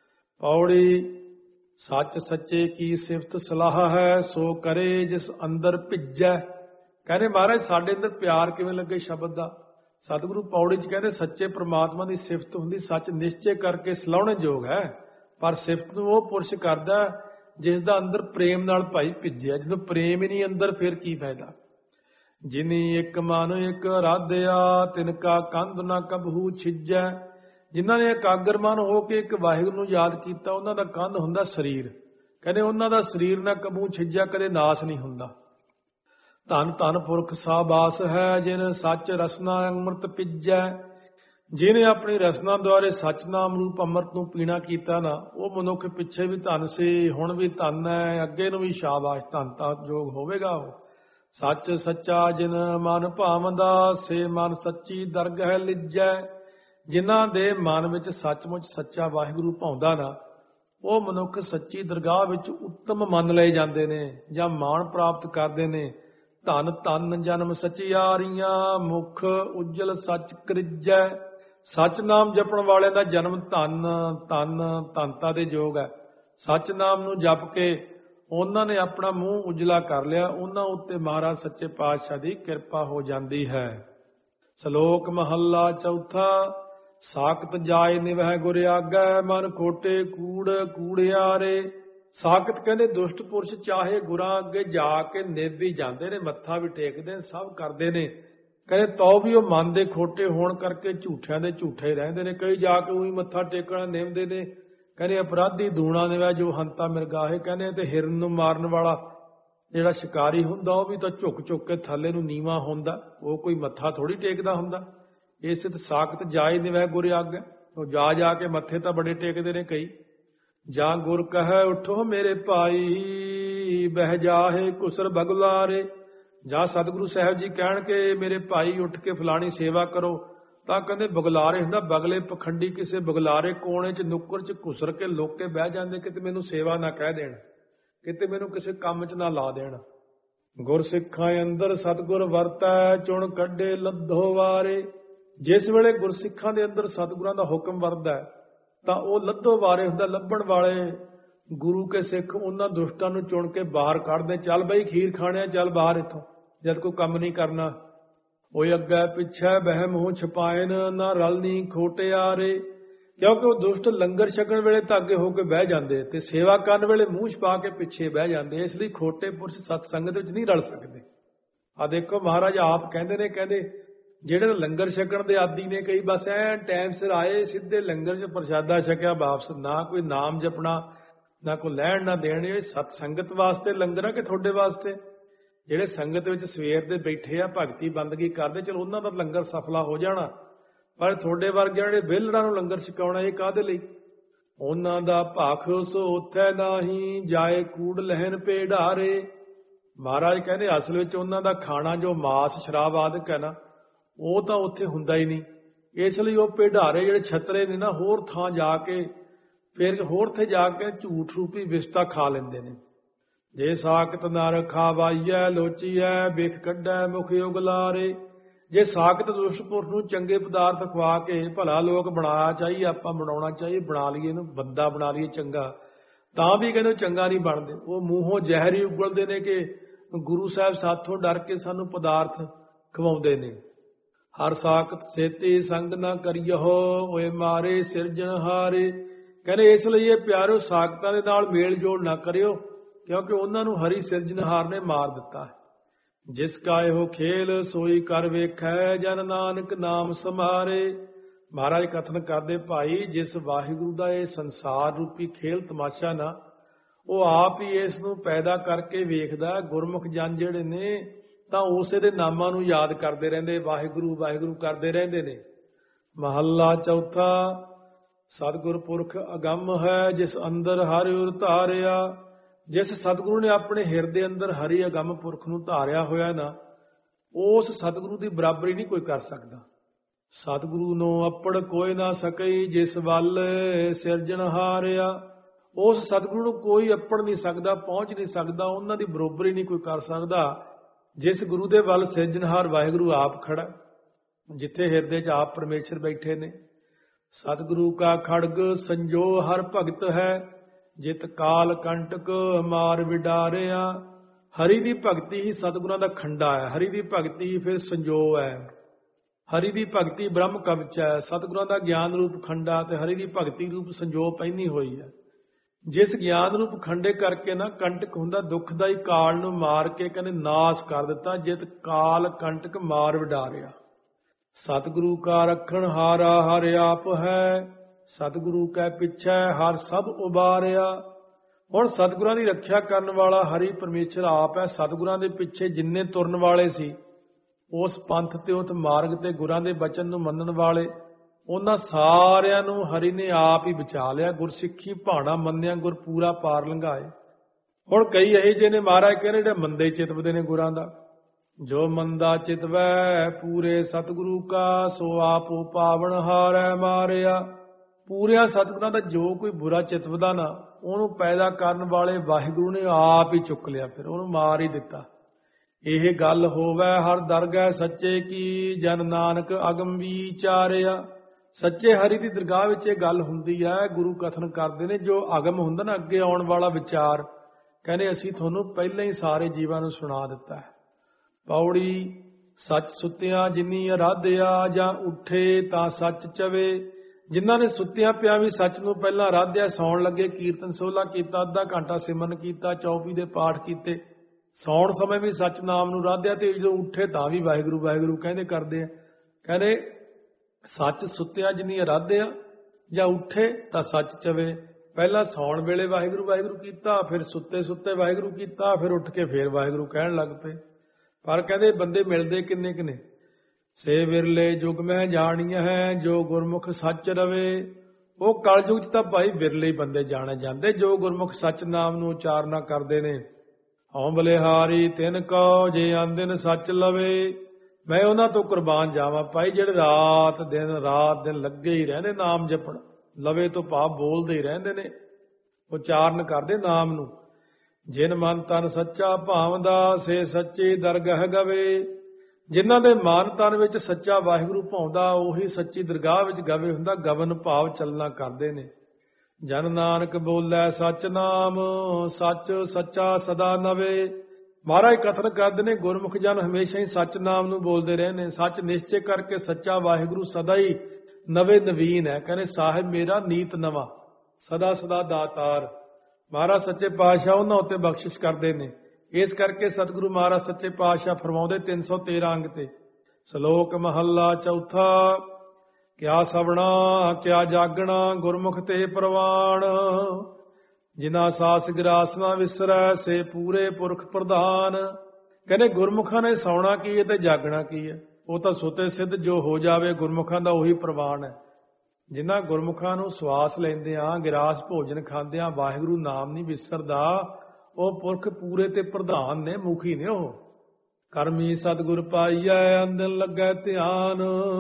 ਪੌੜੀ। ਸੱਚ ਸੱਚੇ ਕੀ ਸਿਫਤ ਸਲਾਹ ਹੈ, ਸੋ ਕਰੇ ਜਿਸ ਅੰਦਰ ਭਿੱਜੈ। ਕਹਿੰਦੇ ਮਹਾਰਾਜ ਸਾਡੇ ਅੰਦਰ ਪਿਆਰ ਕਿਵੇਂ ਲੱਗੇ ਸ਼ਬਦ ਦਾ। ਸਤਿਗੁਰੂ ਪੌੜੀ 'ਚ ਕਹਿੰਦੇ ਸੱਚੇ ਪ੍ਰਮਾਤਮਾ ਦੀ ਸਿਫਤ ਹੁੰਦੀ, ਸੱਚ ਨਿਸ਼ਚੈ ਕਰਕੇ ਸਲਾਹੁਣੇ ਯੋਗ ਹੈ। ਪਰ ਸਿਫਤ ਨੂੰ ਉਹ ਪੁਰਸ਼ ਕਰਦਾ ਜਿਸ ਦਾ ਅੰਦਰ ਪ੍ਰੇਮ ਨਾਲ ਭਾਈ ਭਿੱਜਿਆ। ਜਦੋਂ ਪ੍ਰੇਮ ਹੀ ਨਹੀਂ ਅੰਦਰ, ਫਿਰ ਕੀ ਫਾਇਦਾ। ਜਿਨੀ ਇੱਕ ਮਨ ਇੱਕ ਰਾਧਿਆ, ਤਿਨਕਾ ਕੰਧ ਨਾ ਕਬਹੂ ਛਿਜੈ। ਜਿਨ੍ਹਾਂ ਨੇ ਇਕਾਗਰ ਮਨ ਹੋ ਕੇ ਇੱਕ ਵਾਹਿਗੁਰੂ ਨੂੰ ਯਾਦ ਕੀਤਾ, ਉਹਨਾਂ ਦਾ ਕੰਧ ਹੁੰਦਾ ਸਰੀਰ। ਕਹਿੰਦੇ ਉਹਨਾਂ ਦਾ ਸਰੀਰ ਨਾ ਕਬਹੂ ਛਿਜੈ, ਕਦੇ ਨਾਸ ਨਹੀਂ ਹੁੰਦਾ। ਧੰਨ ਧੰਨ ਪੁਰਖ ਸਾਬਾਸ ਹੈ, ਜਿਨ ਸੱਚ ਰਸਨਾ ਅੰਮ੍ਰਿਤ ਪਿਜੈ। ਜਿਹਨੇ ਆਪਣੀ ਰਸਨਾ ਦੁਆਰੇ ਸੱਚ ਨਾਮ ਰੂਪ ਅੰਮ੍ਰਿਤ ਨੂੰ ਪੀਣਾ ਕੀਤਾ ਨਾ, ਉਹ ਮਨੁੱਖ ਪਿੱਛੇ ਵੀ ਧੰਨ ਸੀ, ਹੁਣ ਵੀ ਧੰਨ ਹੈ, ਅੱਗੇ ਨੂੰ ਵੀ ਸ਼ਾਬਾਸ਼, ਧੰਨ ਤਾਂ ਯੋਗ ਹੋਵੇਗਾ ਉਹ। ਸੱਚ ਸੱਚਾ ਜਿਨ ਮਨ ਭਾਵੰਦਾ, ਸੇ ਮਨ ਸੱਚੀ ਦਰਗਹਿ ਲਿਜੈ। ਜਿਨ੍ਹਾਂ ਦੇ ਮਨ ਵਿੱਚ ਸੱਚਮੁੱਚ ਸੱਚਾ ਵਾਹਿਗੁਰੂ ਭਾਉਂਦਾ ਨਾ, ਉਹ ਮਨੁੱਖ ਸੱਚੀ ਦਰਗਾਹ ਵਿੱਚ ਉੱਤਮ ਮੰਨ ਲਏ ਜਾਂਦੇ ਨੇ ਜਾਂ ਮਾਣ ਪ੍ਰਾਪਤ ਕਰਦੇ ਨੇ। ਧਨ ਧਨ ਜਨਮ ਸਚਿਆਰੀਆਂ, ਮੁਖ ਉਜਲ ਸੱਚ ਕ੍ਰਿਜੈ। ਸੱਚ ਨਾਮ ਜਪਣ ਵਾਲਿਆਂ ਦਾ ਜਨਮ ਧਨ ਧਨ ਧਨਤਾ ਦੇ ਯੋਗ ਹੈ। ਸੱਚ ਨਾਮ ਨੂੰ ਜਪ ਕੇ ਉਹਨਾਂ ਨੇ ਆਪਣਾ ਮੂੰਹ ਉਜਲਾ ਕਰ ਲਿਆ, ਉਹਨਾਂ ਉੱਤੇ ਮਹਾਰਾਜ ਸੱਚੇ ਪਾਤਸ਼ਾਹ ਦੀ ਕਿਰਪਾ ਹੋ ਜਾਂਦੀ ਹੈ। ਸ਼ਲੋਕ ਮਹੱਲਾ ਚੌਥਾ। ਸਾਖਤ ਜਾਏ ਨਿਵਹਿ ਗੁਰ ਆਗੈ, ਮਨ ਖੋਟੇ ਕੂੜ ਕੂੜਿਆਰੇ। ਸਾਖਤ ਕਹਿੰਦੇ ਦੁਸ਼ਟ ਪੁਰਸ਼ ਚਾਹੇ ਗੁਰਾਂ ਅੱਗੇ ਜਾ ਕੇ ਨਿਭ ਵੀ ਜਾਂਦੇ ਨੇ, ਮੱਥਾ ਵੀ ਟੇਕਦੇ ਨੇ, ਸਭ ਕਰਦੇ ਨੇ, ਕਹਿੰਦੇ ਤੋ ਵੀ ਉਹ ਮਨ ਦੇ ਖੋਟੇ ਹੋਣ ਕਰਕੇ ਝੂਠਿਆਂ ਦੇ ਝੂਠੇ ਰਹਿੰਦੇ ਨੇ। ਕਈ ਜਾ ਕੇ ਉਹੀ ਮੱਥਾ ਟੇਕਣਾ ਨਿਭਦੇ ਨੇ, ਕਹਿੰਦੇ ਅਪਰਾਧੀ ਦੂਣਾ ਨਿਵੈ ਜੋ ਹੰਤਾ ਮਿਰਗਾਹੇ। ਕਹਿੰਦੇ ਤੇ ਹਿਰਨ ਨੂੰ ਮਾਰਨ ਵਾਲਾ ਜਿਹੜਾ ਸ਼ਿਕਾਰੀ ਹੁੰਦਾ ਉਹ ਵੀ ਤਾਂ ਝੁੱਕ ਝੁੱਕ ਕੇ ਥੱਲੇ ਨੂੰ ਨੀਵਾਂ ਹੁੰਦਾ, ਉਹ ਕੋਈ ਮੱਥਾ ਥੋੜੀ ਟੇਕਦਾ ਹੁੰਦਾ। ਇਸੇ ਤੇ ਸਾਖਤ ਜਾਏ ਨਿਵਹਿ ਗੁਰ ਆਗੈ, ਉਹ ਜਾ ਜਾ ਕੇ ਮੱਥੇ ਤਾਂ ਬੜੇ ਟੇਕਦੇ ਨੇ ਕਈ। ਜਾਂ ਗੁਰ ਕਹੈ ਉਠੋ ਮੇਰੇ ਭਾਈ, ਬਹਿ ਜਾਹੇ ਕੁਸਰ ਬਗਲਾਰੇ। ਜਾਂ ਸਤਿਗੁਰੂ ਸਾਹਿਬ ਜੀ ਕਹਿਣ ਕਿ ਮੇਰੇ ਭਾਈ ਉੱਠ ਕੇ ਫਲਾਣੀ ਸੇਵਾ ਕਰੋ, ਤਾਂ ਕਹਿੰਦੇ ਬਗਲਾਰੇ ਹੁੰਦਾ ਬਗਲੇ ਪਖੰਡੀ ਕਿਸੇ ਬਗਲਾਰੇ ਕੋਣੇ 'ਚ ਨੁੱਕਰ 'ਚ ਘੁਸਰ ਕੇ ਲੁੱਕ ਕੇ ਬਹਿ ਜਾਂਦੇ, ਕਿਤੇ ਮੈਨੂੰ ਸੇਵਾ ਨਾ ਕਹਿ ਦੇਣ, ਕਿਤੇ ਮੈਨੂੰ ਕਿਸੇ ਕੰਮ 'ਚ ਨਾ ਲਾ ਦੇਣ। ਗੁਰ ਸਿੱਖਾਂ ਅੰਦਰ ਸਤਿਗੁਰ ਵਰਤੈ, ਚੁਣ ਕੱਢੇ ਲੱਧੋ ਵਾਰੇ। ਜਿਸ ਵੇਲੇ ਗੁਰਸਿੱਖਾਂ ਦੇ ਅੰਦਰ ਸਤਿਗੁਰਾਂ ਦਾ ਹੁਕਮ ਵਰਦਾ ਤਾਂ ਉਹ ਲੱਧੋ ਵਾਰੇ ਹੁੰਦਾ, ਲੱਭਣ ਵਾਲੇ ਗੁਰੂ ਕੇ ਸਿੱਖ ਉਹਨਾਂ ਦੁਸ਼ਟਾਂ ਨੂੰ ਚੁਣ ਕੇ ਬਾਹਰ ਕੱਢਦੇ। ਚੱਲ ਬਈ ਖੀਰ ਖਾਣਿਆ, ਚੱਲ ਬਾਹਰ ਇੱਥੋਂ, ਜਦ ਕੋਈ ਕੰਮ ਨਹੀਂ ਕਰਨਾ। ਓਏ ਅੱਗੇ ਪਿੱਛੇ ਬਹਿ ਮੂੰਹ ਛਪਾਇਨ, ਨਾ ਰਲਨੀ ਖੋਟਿਆਰੇ। ਕਿਉਂਕਿ ਉਹ ਦੁਸ਼ਟ ਲੰਗਰ ਛਕਣ ਵੇਲੇ ਤਾਂ ਅੱਗੇ ਹੋ ਕੇ ਬਹਿ ਜਾਂਦੇ ਤੇ ਸੇਵਾ ਕਰਨ ਵੇਲੇ ਮੂੰਹ ਛਪਾ ਕੇ ਪਿੱਛੇ ਬਹਿ ਜਾਂਦੇ। ਇਸ ਲਈ ਖੋਟੇ ਪੁਰਸ਼ ਸਤ ਸੰਗਤ ਵਿੱਚ ਨਹੀਂ ਰਲ ਸਕਦੇ। ਆ ਦੇਖੋ ਮਹਾਰਾਜ ਆਪ ਕਹਿੰਦੇ ਨੇ, ਕਹਿੰਦੇ ਜਿਹੜੇ ਲੰਗਰ ਛਕਣ ਦੇ ਆਦੀ ਨੇ ਕਈ, ਬਸ ਐ ਟਾਈਮ ਸਿਰ ਆਏ, ਸਿੱਧੇ ਲੰਗਰ 'ਚ ਪ੍ਰਸ਼ਾਦਾ ਛਕਿਆ ਵਾਪਸ, ਨਾ ਕੋਈ ਨਾਮ ਜਪਣਾ, ਨਾ ਕੋਈ ਲੈਣ ਨਾ ਦੇਣ। ਇਹ ਸਤ ਸੰਗਤ ਵਾਸਤੇ ਲੰਗਰ ਆ ਕਿ ਤੁਹਾਡੇ ਵਾਸਤੇ? ਜਿਹੜੇ ਸੰਗਤ ਵਿੱਚ ਸਵੇਰ ਦੇ ਬੈਠੇ ਆ, ਭਗਤੀ ਬੰਦਗੀ ਕਰਦੇ, ਚਲੋ ਉਹਨਾਂ ਦਾ ਲੰਗਰ ਸਫਲਾ ਹੋ ਜਾਣਾ, ਪਰ ਤੁਹਾਡੇ ਵਰਗਿਆਂ ਜਿਹੜੇ ਵਿਹਲੜਾਂ ਨੂੰ ਲੰਗਰ ਛਕਾਉਣਾ ਇਹ ਕਾਹਦੇ ਲਈ? ਉਹਨਾਂ ਦਾ ਭਾਖ ਸੋ ਉੱਥੈ ਨਾਹੀ, ਜਾਏ ਕੂੜ ਲਹਿਣ ਭੇਡਾਰੇ। ਮਹਾਰਾਜ ਕਹਿੰਦੇ ਅਸਲ ਵਿੱਚ ਉਹਨਾਂ ਦਾ ਖਾਣਾ ਜੋ ਮਾਸ ਸ਼ਰਾਬ ਆਦਿਕ ਹੈ ਨਾ, ਉਹ ਤਾਂ ਉੱਥੇ ਹੁੰਦਾ ਹੀ ਨਹੀਂ। ਇਸ ਲਈ ਉਹ ਭੇਡਾਰੇ ਜਿਹੜੇ ਛਤਰੇ ਨੇ ਨਾ, ਹੋਰ ਥਾਂ ਜਾ ਕੇ ਫਿਰ ਹੋਰ ਥੇ ਜਾ ਕੇ ਝੂਠ ਰੂਪੀ ਵਿਸਟਾ ਖਾ ਲੈਂਦੇ ਨੇ। ਜੇ ਸਾਖਤ ਨਰ ਖਾਵਾਈਐ ਲੋਚੀਐ, ਬਿਖ ਕੱਢੈ ਮੁਖ ਉਗਲਾਰੇ। ਜੇ ਸਾਖਤ ਦੁਸ਼ਟ ਪੁਰਖ ਨੂੰ ਚੰਗੇ ਪਦਾਰਥ ਖਵਾ ਕੇ ਭਲਾ ਲੋਕ ਬਣਾਇਆ ਚਾਹੀਏ, ਆਪਾਂ ਬਣਾਉਣਾ ਚਾਹੀਏ, ਬਣਾ ਲਈਏ ਇਹਨੂੰ, ਬੰਦਾ ਬਣਾ ਲਈਏ ਚੰਗਾ, ਤਾਂ ਵੀ ਕਹਿੰਦੇ ਚੰਗਾ ਨਹੀਂ ਬਣਦੇ। ਉਹ ਮੂੰਹੋਂ ਜ਼ਹਿਰ ਹੀ ਉਗਲਦੇ ਨੇ ਕਿ ਗੁਰੂ ਸਾਹਿਬ ਸਾਥੋਂ ਡਰ ਕੇ ਸਾਨੂੰ ਪਦਾਰਥ ਖਵਾਉਂਦੇ ਨੇ। ਹਰ ਸਾਖਤ ਸੇਤੀ ਸੰਗ ਨਾ ਕਰਿਓ, ਓਏ ਮਾਰੇ ਸਿਰਜਣਹਾਰੇ। ਕਹਿੰਦੇ ਇਸ ਲਈ ਇਹ ਪਿਆਰਿਓ ਸਾਖਤਾਂ ਦੇ ਨਾਲ ਮੇਲ ਜੋੜ ਨਾ ਕਰਿਓ, ਕਿਉਂਕਿ ਉਹਨਾਂ ਨੂੰ ਹਰੀ ਸਿਰਜਣਹਾਰ ਨੇ ਮਾਰ ਦਿੱਤਾ ਹੈ। ਜਿਸ ਕਾ ਇਹੋ ਖੇਲ ਸੋਈ ਕਰ ਵੇਖੈ, ਜਨ ਨਾਨਕ ਨਾਮ ਸਮਾਰੇ। ਮਹਾਰਾਜ ਕਥਨ ਕਰਦੇ, ਭਾਈ ਜਿਸ ਵਾਹਿਗੁਰੂ ਦਾ ਇਹ ਸੰਸਾਰ ਰੂਪੀ ਖੇਲ ਤਮਾਸ਼ਾ ਨਾ, ਉਹ ਆਪ ਹੀ ਇਸ ਨੂੰ ਪੈਦਾ ਕਰਕੇ ਵੇਖਦਾ। ਗੁਰਮੁਖ ਜਨ ਜਿਹੜੇ ਨੇ ਤਾਂ ਉਸੇ ਦੇ ਨਾਮਾਂ ਨੂੰ ਯਾਦ ਕਰਦੇ ਰਹਿੰਦੇ, ਵਾਹਿਗੁਰੂ ਵਾਹਿਗੁਰੂ ਕਰਦੇ ਰਹਿੰਦੇ ਨੇ। ਮਹੱਲਾ ਚੌਥਾ। ਸਤਿਗੁਰ ਪੁਰਖ ਅਗੰਮ ਹੈ, ਜਿਸ ਅੰਦਰ ਹਰਿ ਉਰ ਧਾਰਿਆ। ਜਿਸ ਸਤਿਗੁਰੂ ਨੇ ਆਪਣੇ ਹਿਰਦੇ ਅੰਦਰ ਹਰੀ ਅਗੰਮ ਪੁਰਖ ਨੂੰ ਧਾਰਿਆ ਹੋਇਆ ਨਾ, ਉਸ ਸਤਿਗੁਰੂ ਦੀ ਬਰਾਬਰੀ ਨਹੀਂ ਕੋਈ ਕਰ ਸਕਦਾ। ਸਤਿਗੁਰੂ ਨੂੰ ਅੱਪੜ ਕੋਈ ਨਾ ਸਕਈ, ਜਿਸ ਵੱਲ ਸਿਰਜਣਹਾਰਿਆ। ਉਸ ਸਤਿਗੁਰੂ ਨੂੰ ਕੋਈ ਅੱਪੜ ਨਹੀਂ ਸਕਦਾ, ਪਹੁੰਚ ਨਹੀਂ ਸਕਦਾ, ਉਹਨਾਂ ਦੀ ਬਰਾਬਰੀ ਨਹੀਂ ਕੋਈ ਕਰ ਸਕਦਾ, ਜਿਸ ਗੁਰੂ ਦੇ ਵੱਲ ਸਿਰਜਣਹਾਰ ਵਾਹਿਗੁਰੂ ਆਪ ਖੜਾ, ਜਿੱਥੇ ਹਿਰਦੇ 'ਚ ਆਪ ਪਰਮੇਸ਼ਰ ਬੈਠੇ ਨੇ। ਸਤਿਗੁਰੂ ਕਾ ਖੜਗ ਸੰਜੋ ਹਰ ਭਗਤ ਹੈ, ਜਿਤ ਕਾਲ ਕੰਟਕ ਮਾਰ ਵਿਡਾਰਿਆ। ਹਰੀ ਦੀ ਭਗਤੀ ਹੀ ਸਤਿਗੁਰਾਂ ਦਾ ਖੰਡਾ ਹੈ, ਹਰੀ ਦੀ ਭਗਤੀ ਹੀ ਫਿਰ ਸੰਜੋ ਹੈ। ਹਰੀ ਦੀ ਭਗਤੀ ਬ੍ਰਹਮ ਕਵਚ ਹੈ, ਸਤਿਗੁਰਾਂ ਦਾ ਗਿਆਨ ਰੂਪ ਖੰਡਾ ਤੇ ਹਰੀ ਦੀ ਭਗਤੀ ਰੂਪ ਸੰਜੋ ਪਹਿਨੀ ਹੋਈ ਹੈ। ਜਿਸ ਗਿਆਨ ਰੂਪ ਖੰਡੇ ਕਰਕੇ ਨਾ ਕੰਟਕ ਹੁੰਦਾ, ਦੁੱਖਦਾਈ ਕਾਲ ਨੂੰ ਮਾਰ ਕੇ ਕਹਿੰਦੇ ਨਾਸ ਕਰ ਦਿੱਤਾ, ਜਿਤ ਕਾਲ ਕੰਟਕ ਮਾਰ ਵਿਡਾਰਿਆ। ਸਤਿਗੁਰੂ ਕਾ ਰੱਖਣ ਹਾਰਾ ਹਰ ਆਪ ਹੈ, ਸਤਿਗੁਰੂ ਕੈ ਪਿੱਛੇ ਹਰ ਸਭ ਉਬਾਰਿਆ। ਹੁਣ ਸਤਿਗੁਰਾਂ ਦੀ ਰੱਖਿਆ ਕਰਨ ਵਾਲਾ ਹਰੀ ਪਰਮੇਸ਼ਰ ਆਪ ਹੈ। ਸਤਿਗੁਰਾਂ ਦੇ ਪਿੱਛੇ ਜਿੰਨੇ ਤੁਰਨ ਵਾਲੇ ਸੀ, ਉਸ ਪੰਥ ਤੇ ਉਸ ਮਾਰਗ ਤੇ ਗੁਰਾਂ ਦੇ ਬਚਨ ਨੂੰ ਮੰਨਣ ਵਾਲੇ, ਉਹਨਾਂ ਸਾਰਿਆਂ ਨੂੰ ਹਰੀ ਨੇ ਆਪ ਹੀ ਬਚਾ ਲਿਆ। ਗੁਰਸਿੱਖੀ ਭਾਣਾ ਮੰਨਿਆ, ਗੁਰ ਪੂਰਾ ਪਾਰ ਲੰਘਾਏ। ਹੁਣ ਕਈ ਇਹੋ ਜਿਹੇ ਨੇ, ਮਹਾਰਾਜ ਕਹਿੰਦੇ ਜਿਹੜੇ ਮੰਦੇ ਚਿਤਵਦੇ ਨੇ ਗੁਰਾਂ ਦਾ। ਜੋ ਮੰਦਾ ਚਿਤਵੈ ਪੂਰੇ ਸਤਿਗੁਰੂ ਕਾ, ਸੋ ਆਪੋ ਪਾਵਨ ਹਾਰੈ ਮਾਰਿਆ। ਪੂਰਿਆਂ ਸਤਿਗੁਰਾਂ ਦਾ ਜੋ ਕੋਈ ਬੁਰਾ ਚਿਤਵਦਾ ਨਾ, ਉਹਨੂੰ ਪੈਦਾ ਕਰਨ ਵਾਲੇ ਵਾਹਿਗੁਰੂ ਨੇ ਆਪ ਹੀ ਚੁੱਕ ਲਿਆ, ਫਿਰ ਉਹਨੂੰ ਮਾਰ ਹੀ ਦਿੱਤਾ। ਇਹ ਗੱਲ ਹੋਵੇ ਹਰ ਦਰਗਹਿ ਸੱਚੇ ਕੀ, ਜਨ ਨਾਨਕ ਅਗਮ ਵਿਚਾਰਿਆ। ਸੱਚੇ ਹਰੀ ਦੀ ਦਰਗਾਹ ਵਿੱਚ ਇਹ ਗੱਲ ਹੁੰਦੀ ਹੈ। ਗੁਰੂ ਕਥਨ ਕਰਦੇ ਨੇ ਜੋ ਅਗਮ ਹੁੰਦਾ ਨਾ, ਅੱਗੇ ਆਉਣ ਵਾਲਾ ਵਿਚਾਰ, ਕਹਿੰਦੇ ਅਸੀਂ ਤੁਹਾਨੂੰ ਪਹਿਲਾਂ ਹੀ ਸਾਰੇ ਜੀਵਾਂ ਨੂੰ ਸੁਣਾ ਦਿੱਤਾ ਹੈ। ਪੌੜੀ ਸੱਚ ਸੁੱਤਿਆਂ ਜਿਨੀ ਅਰਾਧਿਆ, ਜਾਂ ਉੱਠੇ ਤਾਂ ਸੱਚ ਚਵੇ। ਜਿਨ੍ਹਾਂ ਨੇ ਸੁੱਤਿਆਂ ਪਿਆ ਵੀ ਸੱਚ ਨੂੰ ਪਹਿਲਾਂ ਅਰਾਧਿਆ, ਸੌਣ ਲੱਗੇ ਕੀਰਤਨ ਸੋਹਲਾ ਕੀਤਾ, ਅੱਧਾ ਘੰਟਾ ਸਿਮਰਨ ਕੀਤਾ, ਚੌਪੀ ਦੇ ਪਾਠ ਕੀਤੇ, ਸੌਣ ਸਮੇਂ ਵੀ ਸੱਚ ਨਾਮ ਨੂੰ ਅਰਾਧਿਆ, ਤੇ ਜਦੋਂ ਉੱਠੇ ਤਾਂ ਵੀ ਵਾਹਿਗੁਰੂ ਵਾਹਿਗੁਰੂ ਕਹਿੰਦੇ ਕਰਦੇ ਆ। ਕਹਿੰਦੇ ਸੱਚ ਸੁੱਤਿਆ ਜਿਨੀ ਅਰਾਧਿਆ, ਜਾਂ ਉੱਠੇ ਤਾਂ ਸੱਚ ਚਵੇ। ਪਹਿਲਾਂ ਸੌਣ ਵੇਲੇ ਵਾਹਿਗੁਰੂ ਵਾਹਿਗੁਰੂ ਕੀਤਾ, ਫਿਰ ਸੁੱਤੇ ਸੁੱਤੇ ਵਾਹਿਗੁਰੂ ਕੀਤਾ, ਫਿਰ ਉੱਠ ਕੇ ਫਿਰ ਵਾਹਿਗੁਰੂ ਕਹਿਣ ਲੱਗ ਪਏ। ਪਰ ਕਹਿੰਦੇ ਬੰਦੇ ਮਿਲਦੇ ਕਿੰਨੇ ਕਿੰਨੇ। ਸੇ ਵਿਰਲੇ ਯੁਗ ਮੈਂ ਜਾਣੀਆਂ ਹੈ, ਜੋ ਗੁਰਮੁਖ ਸੱਚ ਰਵੇ। ਉਹ ਕਲਯੁਗ 'ਚ ਤਾਂ ਭਾਈ ਵਿਰਲੇ ਹੀ ਬੰਦੇ ਜਾਣੇ ਜਾਂਦੇ, ਜੋ ਗੁਰਮੁਖ ਸੱਚ ਨਾਮ ਨੂੰ ਉਚਾਰਨਾ ਕਰਦੇ ਨੇ। ਹਉ ਬਲਿਹਾਰੀ ਤਿਨ ਕਉ, ਜੇ ਆਂਦਿਨ ਸੱਚ ਲਵੇ। ਮੈਂ ਉਹਨਾਂ ਤੋਂ ਕੁਰਬਾਨ ਜਾਵਾਂ ਭਾਈ, ਜਿਹੜੇ ਰਾਤ ਦਿਨ ਲੱਗੇ ਹੀ ਰਹਿੰਦੇ ਨਾਮ ਜਪਣ। ਲਵੇ ਤੋਂ ਭਾਵ ਬੋਲਦੇ ਹੀ ਰਹਿੰਦੇ ਨੇ, ਉਚਾਰਨ ਕਰਦੇ ਨਾਮ ਨੂੰ। ਜਿਨ ਮਨ ਤਨ ਸੱਚਾ ਭਾਵਦਾ, ਸੇ ਸੱਚੀ ਦਰਗਹਿ ਗਵੇ। ਜਿਨ੍ਹਾਂ ਦੇ ਮਨ ਤਨ ਵਿੱਚ ਸੱਚਾ ਵਾਹਿਗੁਰੂ ਭਾਉਂਦਾ, ਉਹੀ ਸੱਚੀ ਦਰਗਾਹ ਵਿੱਚ ਗਵੇ ਹੁੰਦਾ। ਗਵਨ ਭਾਵ ਚੱਲਣਾ ਕਰਦੇ ਨੇ। ਜਨ ਨਾਨਕ ਬੋਲੇ ਸੱਚ ਨਾਮ, ਸੱਚ ਸੱਚਾ ਸਦਾ ਨਵੇ। ਮਹਾਰਾਜ ਕਥਨ ਕਰਦੇ ਨੇ ਗੁਰਮੁਖ ਜਨ ਹਮੇਸ਼ਾ ਹੀ ਸੱਚ ਨਾਮ ਨੂੰ ਬੋਲਦੇ ਰਹੇ ਨੇ। ਸੱਚ ਨਿਸ਼ਚੈ ਕਰਕੇ ਸੱਚਾ ਵਾਹਿਗੁਰੂ ਸਦਾ ਹੀ ਨਵੇਂ ਨਵੀਨ ਹੈ। ਕਹਿੰਦੇ ਸਾਹਿਬ ਮੇਰਾ ਨੀਤ ਨਵਾਂ, ਸਦਾ ਸਦਾ ਦਾਤਾਰ। ਮਹਾਰਾਜ ਸੱਚੇ ਪਾਤਸ਼ਾਹ ਉਹਨਾਂ ਉੱਤੇ ਬਖਸ਼ਿਸ਼ ਕਰਦੇ ਨੇ। ਇਸ ਕਰਕੇ ਸਤਿਗੁਰੂ ਮਹਾਰਾਜ ਸੱਚੇ ਪਾਤਸ਼ਾਹ ਫਰਮਾਉਂਦੇ 313 ਅੰਗ ਤੇ। ਸ਼ਲੋਕ ਮਹੱਲਾ ਚੌਥਾ। ਕਿਆ ਸਵਣਾ ਕਿਆ ਜਾਗਣਾ, ਗੁਰਮੁਖ ਤੇ ਪ੍ਰਵਾਣ। ਜਿਨਾ ਸਾਸ ਗਰਾਸਨਾ ਵਿਸਰੈ, ਸੇ ਪੂਰੇ ਪੁਰਖ ਪ੍ਰਧਾਨ। ਕਹਿੰਦੇ ਗੁਰਮੁਖਾਂ ਨੇ ਸੌਣਾ ਕੀ ਹੈ ਤੇ ਜਾਗਣਾ ਕੀ ਹੈ। ਉਹ ਤਾਂ ਸੁਤੇ ਸਿੱਧ ਜੋ ਹੋ ਜਾਵੇ ਗੁਰਮੁਖਾਂ ਦਾ ਉਹੀ ਪ੍ਰਵਾਨ ਹੈ। ਜਿਨ੍ਹਾਂ ਗੁਰਮੁਖਾਂ ਨੂੰ ਸਵਾਸ ਲੈਂਦਿਆਂ, ਗਿਰਾਸ ਭੋਜਨ ਖਾਂਦਿਆਂ ਵਾਹਿਗੁਰੂ ਨਾਮ ਨਹੀਂ ਵਿਸਰਦਾ, ਉਹ ਪੁਰਖ ਪੂਰੇ ਤੇ ਪ੍ਰਧਾਨ ਨੇ, ਮੁਖੀ ਨੇ ਉਹ। ਕਰਮੀ ਸਤਿਗੁਰ ਪਾਈਐ, ਅੰਦਨ ਲੱਗੈ ਧਿਆਨ।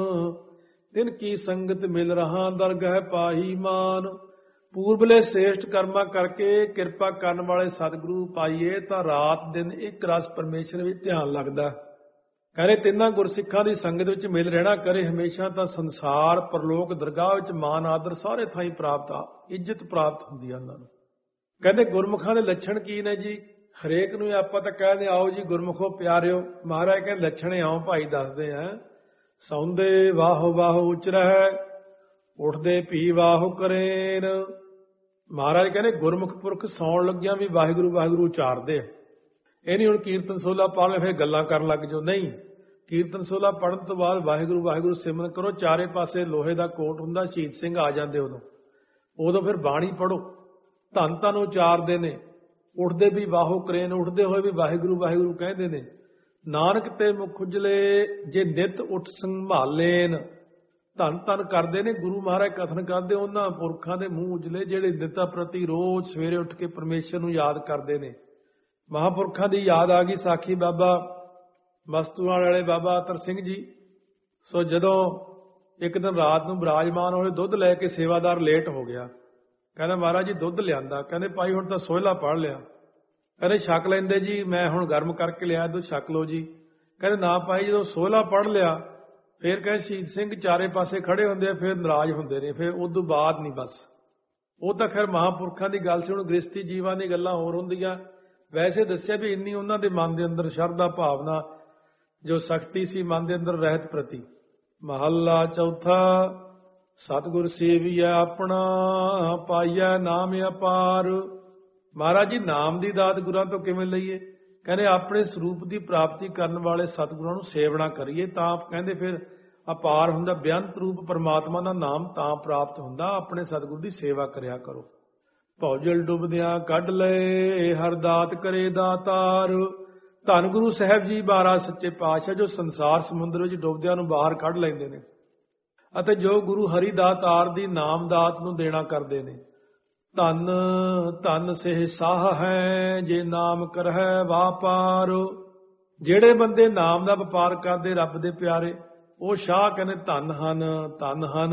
ਤਿਨ ਕੀ ਸੰਗਤ ਮਿਲ ਰਹਾ, ਦਰਗਹਿ ਪਾਹੀ ਮਾਨ। ਪੂਰਬਲੇ ਸ੍ਰੇਸ਼ਟ ਕਰਮਾਂ ਕਰਕੇ ਕਿਰਪਾ ਕਰਨ ਵਾਲੇ ਸਤਿਗੁਰੂ ਪਾਈਏ ਤਾਂ ਰਾਤ ਦਿਨ ਇੱਕ ਰਸ ਪਰਮੇਸ਼ਰ ਵਿੱਚ ਧਿਆਨ ਲੱਗਦਾ। ਕਹਿੰਦੇ ਤਿੰਨਾਂ ਗੁਰਸਿੱਖਾਂ ਦੀ ਸੰਗਤ ਵਿੱਚ ਮਿਲ ਰਹਿਣਾ ਕਰੇ ਹਮੇਸ਼ਾ, ਤਾਂ ਸੰਸਾਰ ਪਰਲੋਕ ਦਰਗਾਹ ਵਿੱਚ ਮਾਨ ਆਦਰ ਸਾਰੇ ਥਾਈਂ ਪ੍ਰਾਪਤ ਆ, ਇੱਜ਼ਤ ਪ੍ਰਾਪਤ ਹੁੰਦੀ ਆ ਉਹਨਾਂ ਨੂੰ। ਕਹਿੰਦੇ ਗੁਰਮੁਖਾਂ ਦੇ ਲੱਛਣ ਕੀ ਨੇ ਜੀ। ਹਰੇਕ ਨੂੰ ਆਪਾਂ ਤਾਂ ਕਹਿੰਦੇ ਆਓ ਜੀ ਗੁਰਮੁਖੋ ਪਿਆਰਿਓ। ਮਹਾਰਾਜ ਕਹਿੰਦੇ ਲੱਛਣੇ ਆਓ ਭਾਈ ਦੱਸਦੇ ਆ। ਸੌਂਦੇ ਵਾਹੋ ਵਾਹੋ ਉਚਰਹਿ, ਉੱਠਦੇ ਭੀ ਵਾਹੋ ਕਰੇਨ। ਮਹਾਰਾਜ ਕਹਿੰਦੇ ਗੁਰਮੁਖ ਪੁਰਖ ਸੌਣ ਲੱਗਿਆਂ ਵੀ ਵਾਹਿਗੁਰੂ ਵਾਹਿਗੁਰੂ ਉਚਾਰਦੇ ਆ। ਇਹ ਨਹੀਂ ਹੁਣ ਕੀਰਤਨ ਸੋਲਾ ਪੜ੍ਹ ਲੈ ਫਿਰ ਗੱਲਾਂ ਕਰਨ ਲੱਗ ਜਾਓ, ਨਹੀਂ। ਕੀਰਤਨ ਸੋਲਾ ਪੜ੍ਹਨ ਤੋਂ ਬਾਅਦ ਵਾਹਿਗੁਰੂ ਵਾਹਿਗੁਰੂ ਸਿਮਰਨ ਕਰੋ। ਚਾਰੇ ਪਾਸੇ ਲੋਹੇ ਦਾ ਕੋਟ ਹੁੰਦਾ, ਸ਼ਹੀਦ ਸਿੰਘ ਆ ਜਾਂਦੇ ਉਦੋਂ ਫਿਰ ਬਾਣੀ ਪੜ੍ਹੋ। ਧੰਨ ਧੰਨ ਉਚਾਰਦੇ ਨੇ। ਉੱਠਦੇ ਵੀ ਵਾਹੋ ਕਰੇਨ, ਉੱਠਦੇ ਹੋਏ ਵੀ ਵਾਹਿਗੁਰੂ ਵਾਹਿਗੁਰੂ ਕਹਿੰਦੇ ਨੇ। ਨਾਨਕ ਤੇ ਮੁਖ ਉਜਲੇ, ਜੇ ਨਿਤ ਉੱਠ ਸੰਭਾਲੇਨ। ਧੰਨ ਧੰਨ ਕਰਦੇ ਨੇ। ਗੁਰੂ ਮਹਾਰਾਜ ਕਥਨ ਕਰਦੇ ਉਹਨਾਂ ਪੁਰਖਾਂ ਦੇ ਮੂੰਹ ਉਜਲੇ ਜਿਹੜੇ ਨਿਤਾ ਪ੍ਰਤੀ ਰੋਜ਼ ਸਵੇਰੇ ਉੱਠ ਕੇ ਪਰਮੇਸ਼ਰ ਨੂੰ ਯਾਦ ਕਰਦੇ ਨੇ। ਮਹਾਂਪੁਰਖਾਂ ਦੀ ਯਾਦ ਆ ਗਈ। ਸਾਖੀ ਬਾਬਾ ਮਸਤੂਆਲ ਵਾਲੇ ਬਾਬਾ ਅਤਰ ਸਿੰਘ ਜੀ। ਸੋ ਜਦੋਂ ਇੱਕ ਦਿਨ ਰਾਤ ਨੂੰ ਬਿਰਾਜਮਾਨ ਹੋਏ, ਦੁੱਧ ਲੈ ਕੇ ਸੇਵਾਦਾਰ ਲੇਟ ਹੋ ਗਿਆ। ਕਹਿੰਦਾ ਮਹਾਰਾਜ ਜੀ ਦੁੱਧ ਲਿਆਂਦਾ। ਕਹਿੰਦੇ ਭਾਈ ਹੁਣ ਤਾਂ ਸੋਹਲਾ ਪੜ ਲਿਆ। ਕਹਿੰਦੇ ਛਕ ਲੈਂਦੇ ਜੀ, ਮੈਂ ਹੁਣ ਗਰਮ ਕਰਕੇ ਲਿਆ ਦੁੱਧ, ਛਕ ਲਓ ਜੀ। ਕਹਿੰਦੇ ਨਾ ਭਾਈ, ਜਦੋਂ ਸੋਹਲਾ ਪੜ ਲਿਆ ਫਿਰ ਕਹਿੰਦੇ ਸ਼ਹੀਦ ਸਿੰਘ ਚਾਰੇ ਪਾਸੇ ਖੜੇ ਹੁੰਦੇ ਆ, ਫਿਰ ਨਾਰਾਜ਼ ਹੁੰਦੇ ਨੇ। ਫਿਰ ਉਦੋਂ ਬਾਅਦ ਨਹੀਂ ਬਸ। ਉਹ ਤਾਂ ਖੈਰ ਮਹਾਂਪੁਰਖਾਂ ਦੀ ਗੱਲ ਸੀ। ਹੁਣ ਗ੍ਰਸਤੀ ਜੀਵਾਂ ਦੀ ਗੱਲਾਂ ਹੋਰ ਹੁੰਦੀਆਂ। ਵੈਸੇ ਦੱਸਿਆ ਵੀ ਇੰਨੀ ਉਹਨਾਂ ਦੇ ਮਨ ਦੇ ਅੰਦਰ ਸ਼ਰਧਾ ਭਾਵਨਾ, ਜੋ ਸ਼ਕਤੀ ਸੀ ਮਨ ਦੇ ਅੰਦਰ ਰਹਿਤ ਪ੍ਰਤੀ। ਮਹੱਲਾ ਚੌਥਾ। ਸਤਿਗੁਰ ਸੇਵੀਐ ਆਪਣਾ, ਪਾਈਐ ਨਾਮ ਅਪਾਰ। ਮਹਾਰਾਜ ਜੀ ਨਾਮ ਦੀ ਦਾਤ ਗੁਰਾਂ ਤੋਂ ਕਿਵੇਂ ਲਈਏ। ਕਹਿੰਦੇ ਆਪਣੇ ਸਰੂਪ ਦੀ ਪ੍ਰਾਪਤੀ ਕਰਨ ਵਾਲੇ ਸਤਿਗੁਰਾਂ ਨੂੰ ਸੇਵਨਾ ਕਰੀਏ ਤਾਂ ਕਹਿੰਦੇ ਫਿਰ ਅਪਾਰ ਹੁੰਦਾ। ਬੇਅੰਤ ਰੂਪ ਪਰਮਾਤਮਾ ਦਾ ਨਾਮ ਤਾਂ ਪ੍ਰਾਪਤ ਹੁੰਦਾ। ਆਪਣੇ ਸਤਿਗੁਰ ਦੀ ਸੇਵਾ ਕਰਿਆ ਕਰੋ। ਭੌਜਲ ਡੁੱਬਦਿਆਂ ਕੱਢ ਲਏ, ਹਰ ਦਾਤ ਕਰੇ ਦਾਤਾਰ। ਧੰਨ ਗੁਰੂ ਸਾਹਿਬ ਜੀ ਮਹਾਰਾਜ ਸੱਚੇ ਪਾਤਸ਼ਾਹ ਜੋ ਸੰਸਾਰ ਸਮੁੰਦਰ ਵਿੱਚ ਡੁੱਬਦਿਆਂ ਨੂੰ ਬਾਹਰ ਕੱਢ ਲੈਂਦੇ ਨੇ, ਅਤੇ ਜੋ ਗੁਰੂ ਹਰੀ ਦਾਤਾਰ ਦੀ ਨਾਮ ਦਾਤ ਨੂੰ ਦੇਣਾ ਕਰਦੇ ਨੇ। ਧੰਨ ਧੰਨ ਸਿਹ ਸਾਹ ਹੈ, ਜੇ ਨਾਮ ਕਰਹਿ ਵਾਪਾਰ। ਜਿਹੜੇ ਬੰਦੇ ਨਾਮ ਦਾ ਵਪਾਰ ਕਰਦੇ ਰੱਬ ਦੇ ਪਿਆਰੇ, ਉਹ ਸ਼ਾਹ ਕਹਿੰਦੇ ਧੰਨ ਹਨ ਧੰਨ ਹਨ।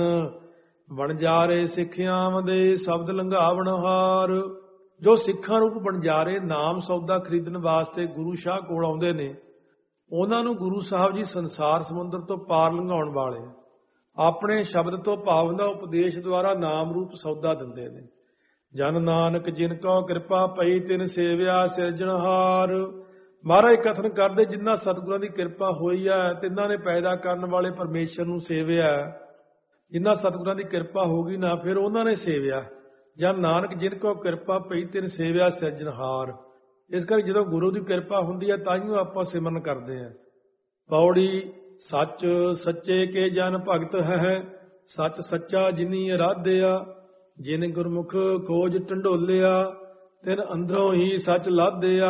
ਵਣਜਾਰੇ ਸਿੱਖਿਆਵਾਂ ਦੇ ਸ਼ਬਦ ਲੰਘਾਵਣ ਹਾਰ। ਜੋ ਸਿੱਖਾਂ ਰੂਪ ਵਣਜਾਰੇ ਨਾਮ ਸੌਦਾ ਖਰੀਦਣ ਵਾਸਤੇ ਗੁਰੂ ਸ਼ਾਹ ਕੋਲ ਆਉਂਦੇ ਨੇ, ਉਹਨਾਂ ਨੂੰ ਗੁਰੂ ਸਾਹਿਬ ਜੀ ਸੰਸਾਰ ਸਮੁੰਦਰ ਤੋਂ ਪਾਰ ਲੰਘਾਉਣ ਵਾਲੇ ਆ। ਆਪਣੇ ਸ਼ਬਦ ਤੋਂ ਭਾਵ ਦਾ ਉਪਦੇਸ਼ ਦੁਆਰਾ ਨਾਮ ਰੂਪ ਸੌਦਾ ਦਿੰਦੇ ਨੇ। ਜਨ ਨਾਨਕ ਜਿਨ ਕਉ ਕਿਰਪਾ ਪਈ ਤਿਨ ਸੇਵਿਆ ਸਿਰਜਣਹਾਰ। ਮਹਾਰਾਜ ਕਥਨ ਕਰਦੇ ਜਿਨ੍ਹਾਂ ਸਤਿਗੁਰਾਂ ਦੀ ਕਿਰਪਾ ਹੋਈ ਹੈ, ਤਿੰਨਾਂ ਨੇ ਪੈਦਾ ਕਰਨ ਵਾਲੇ ਪਰਮੇਸ਼ਰ ਨੂੰ ਸੇਵਿਆ। ਜਿਨ੍ਹਾਂ ਸਤਿਗੁਰਾਂ ਦੀ ਕਿਰਪਾ ਹੋ ਗਈ ਨਾ, ਫਿਰ ਉਹਨਾਂ ਨੇ ਸੇਵਿਆ। ਜਨ ਨਾਨਕ ਜਿਨ ਕਉ ਕਿਰਪਾ ਪਈ ਤਿਨ ਸੇਵਿਆ ਸਿਰਜਣਹਾਰ। ਇਸ ਕਰਕੇ ਜਦੋਂ ਗੁਰੂ ਦੀ ਕਿਰਪਾ ਹੁੰਦੀ ਹੈ ਤਾਂ ਹੀ ਆਪਾਂ ਸਿਮਰਨ ਕਰਦੇ ਹਾਂ। ਪੌੜੀ ਸੱਚ ਸੱਚੇ ਕੇ ਜਨ ਭਗਤ ਹੈ, ਸੱਚ ਸੱਚਾ ਜਿਨੀ ਅਰਾਧਿਆ। ਜਿਨ ਗੁਰਮੁਖ ਖੋਜ ਢੰਡੋਲਿਆ, ਤਿਨ ਅੰਦਰੋਂ ਹੀ ਸੱਚ ਲਾਧਿਆ।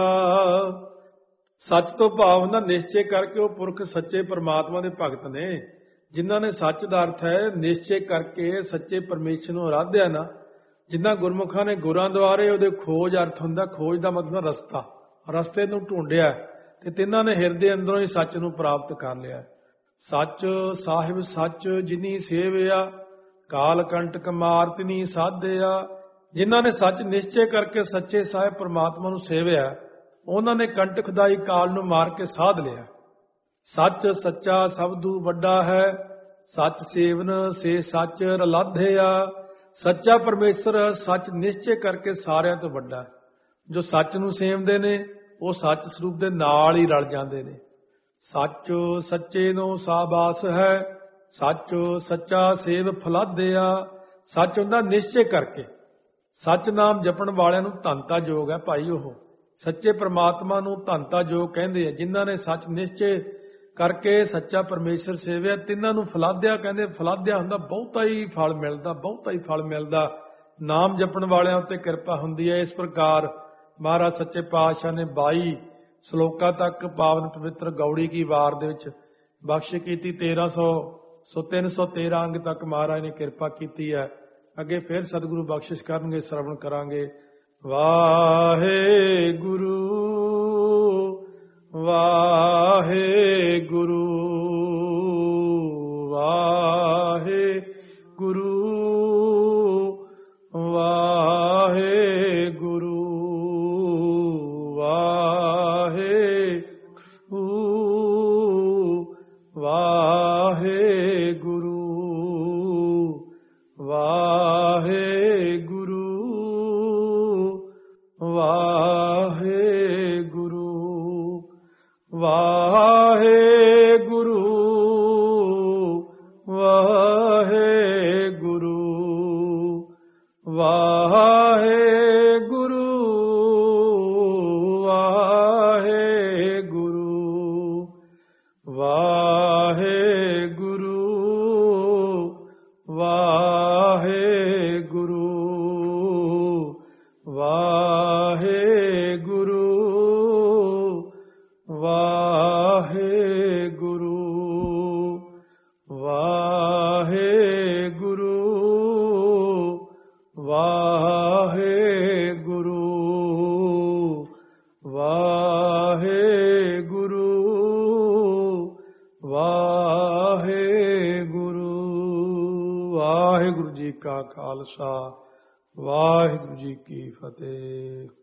ਸੱਚ ਤੋਂ ਭਾਵ ਹੁੰਦਾ ਨਿਸ਼ਚੈ ਕਰਕੇ ਉਹ ਪੁਰਖ ਸੱਚੇ ਪਰਮਾਤਮਾ ਦੇ ਭਗਤ ਨੇ। ਜਿਨ੍ਹਾਂ ਨੇ ਸੱਚ ਦਾ ਅਰਥ ਹੈ ਨਿਸ਼ਚੈ ਕਰਕੇ ਸੱਚੇ ਪਰਮੇਸ਼ਰ ਨੂੰ ਅਰਾਧਿਆ ਨਾ। ਜਿਨ੍ਹਾਂ ਗੁਰਮੁਖਾਂ ਨੇ ਗੁਰਾਂ ਦੁਆਰੇ ਉਹਦੇ ਖੋਜ ਅਰਥ ਹੁੰਦਾ, ਖੋਜ ਦਾ ਮਤਲਬ ਰਸਤਾ, ਰਸਤੇ ਨੂੰ ਢੂੰਡਿਆ ਤੇ ਤਿੰਨਾਂ ਨੇ ਹਿਰਦੇ ਅੰਦਰੋਂ ਹੀ ਸੱਚ ਨੂੰ ਪ੍ਰਾਪਤ ਕਰ ਲਿਆ। ਸੱਚ ਸਾਹਿਬ ਸੱਚ ਜਿਨੀ ਸੇਵਿਆ, ਕਾਲ ਕੰਟਕ ਮਾਰ ਤਿਨੀ ਸਾਧਿਆ। ਜਿਨ੍ਹਾਂ ਨੇ ਸੱਚ ਨਿਸ਼ਚੈ ਕਰਕੇ ਸੱਚੇ ਸਾਹਿਬ ਪਰਮਾਤਮਾ ਨੂੰ ਸੇਵਿਆ, ਉਹਨਾਂ ਨੇ ਕੰਟਕਦਾਈ ਕਾਲ ਨੂੰ ਮਾਰ ਕੇ ਸਾਧ ਲਿਆ। ਸੱਚ ਸੱਚਾ ਸਬਦੂ ਵੱਡਾ ਹੈ, ਸੱਚ ਸੇਵਨ ਸੇ ਸੱਚ ਰਲਾਧਿਆ। ਸੱਚਾ ਪਰਮੇਸ਼ਰ ਸੱਚ ਨਿਸ਼ਚੈ ਕਰਕੇ ਸਾਰਿਆਂ ਤੋਂ ਵੱਡਾ ਹੈ। ਜੋ ਸੱਚ ਨੂੰ ਸੇਵਦੇ ਨੇ ਉਹ ਸੱਚ ਸਰੂਪ ਦੇ ਨਾਲ ਹੀ ਰਲ ਜਾਂਦੇ ਨੇ। ਸੱਚ ਸੱਚੇ ਨੂੰ ਸਾਬਾਸ ਹੈ, ਸੱਚ ਸੱਚਾ ਸੇਵ ਫਲਾਧਿਆ। ਸੱਚ ਹੁੰਦਾ ਨਿਸ਼ਚੈ ਕਰਕੇ। ਸੱਚ ਨਾਮ ਜਪਣ ਵਾਲਿਆਂ ਨੂੰ ਧੰਤਾ ਯੋਗ ਹੈ ਭਾਈ। ਉਹ ਸੱਚੇ ਪ੍ਰਮਾਤਮਾ ਨੂੰ ਧੰਤਾ ਯੋਗ ਕਹਿੰਦੇ ਆ। ਜਿਨ੍ਹਾਂ ਨੇ ਸੱਚ ਨਿਸ਼ਚੈ ਕਰਕੇ ਸੱਚਾ ਪਰਮੇਸ਼ਰ ਸੇਵਿਆ, ਤਿੰਨਾਂ ਨੂੰ ਫਲਾਧਿਆ ਕਹਿੰਦੇ। ਫਲਾਧਿਆ ਹੁੰਦਾ ਬਹੁਤਾ ਹੀ ਫਲ ਮਿਲਦਾ, ਬਹੁਤਾ ਹੀ ਫਲ ਮਿਲਦਾ। ਨਾਮ ਜਪਣ ਵਾਲਿਆਂ ਉੱਤੇ ਕਿਰਪਾ ਹੁੰਦੀ ਹੈ। ਇਸ ਪ੍ਰਕਾਰ ਮਹਾਰਾਜ ਸੱਚੇ ਪਾਤਸ਼ਾਹ ਨੇ 22 ਸ਼ਲੋਕਾਂ ਤੱਕ ਪਾਵਨ ਪਵਿੱਤਰ ਗੌੜੀ ਕੀ ਵਾਰ ਦੇ ਵਿੱਚ ਬਖਸ਼ ਕੀਤੀ। 313 ਅੰਗ ਤੱਕ ਮਹਾਰਾਜ ਨੇ ਕਿਰਪਾ ਕੀਤੀ ਹੈ। ਅੱਗੇ ਫਿਰ ਸਤਿਗੁਰੂ ਬਖਸ਼ਿਸ਼ ਕਰਨਗੇ, ਸ਼ਰਵਣ ਕਰਾਂਗੇ। ਵਾਹਿਗੁਰੂ ਵਾਹਿਗੁਰੂ ਵਾਹਿਗੁਰੂ ਵਾਹਿਗੁਰੂ ਵਾਹਿਗੁਰੂ ਵਾਹਿਗੁਰੂ ਵਾਹਿਗੁਰੂ ਵਾਹਿਗੁਰੂ ਵਾਹਿਗੁਰੂ ਵਾਹਿਗੁਰੂ ਵਾਹਿਗੁਰੂ ਵਾਹਿਗੁਰੂ ਵਾਹਿਗੁਰੂ ਵਾਹਿਗੁਰੂ ਵਾਹਿਗੁਰੂ ਵਾਹਿਗੁਰੂ ਵਾਹਿਗੁਰੂ ਵਾਹਿਗੁਰੂ ਵਾਹਿਗੁਰੂ। ਵਾਹਿਗੁਰੂ ਜੀ ਕਾ ਖਾਲਸਾ, ਵਾਹਿਗੁਰੂ ਜੀ ਕੀ ਫਤਿਹ।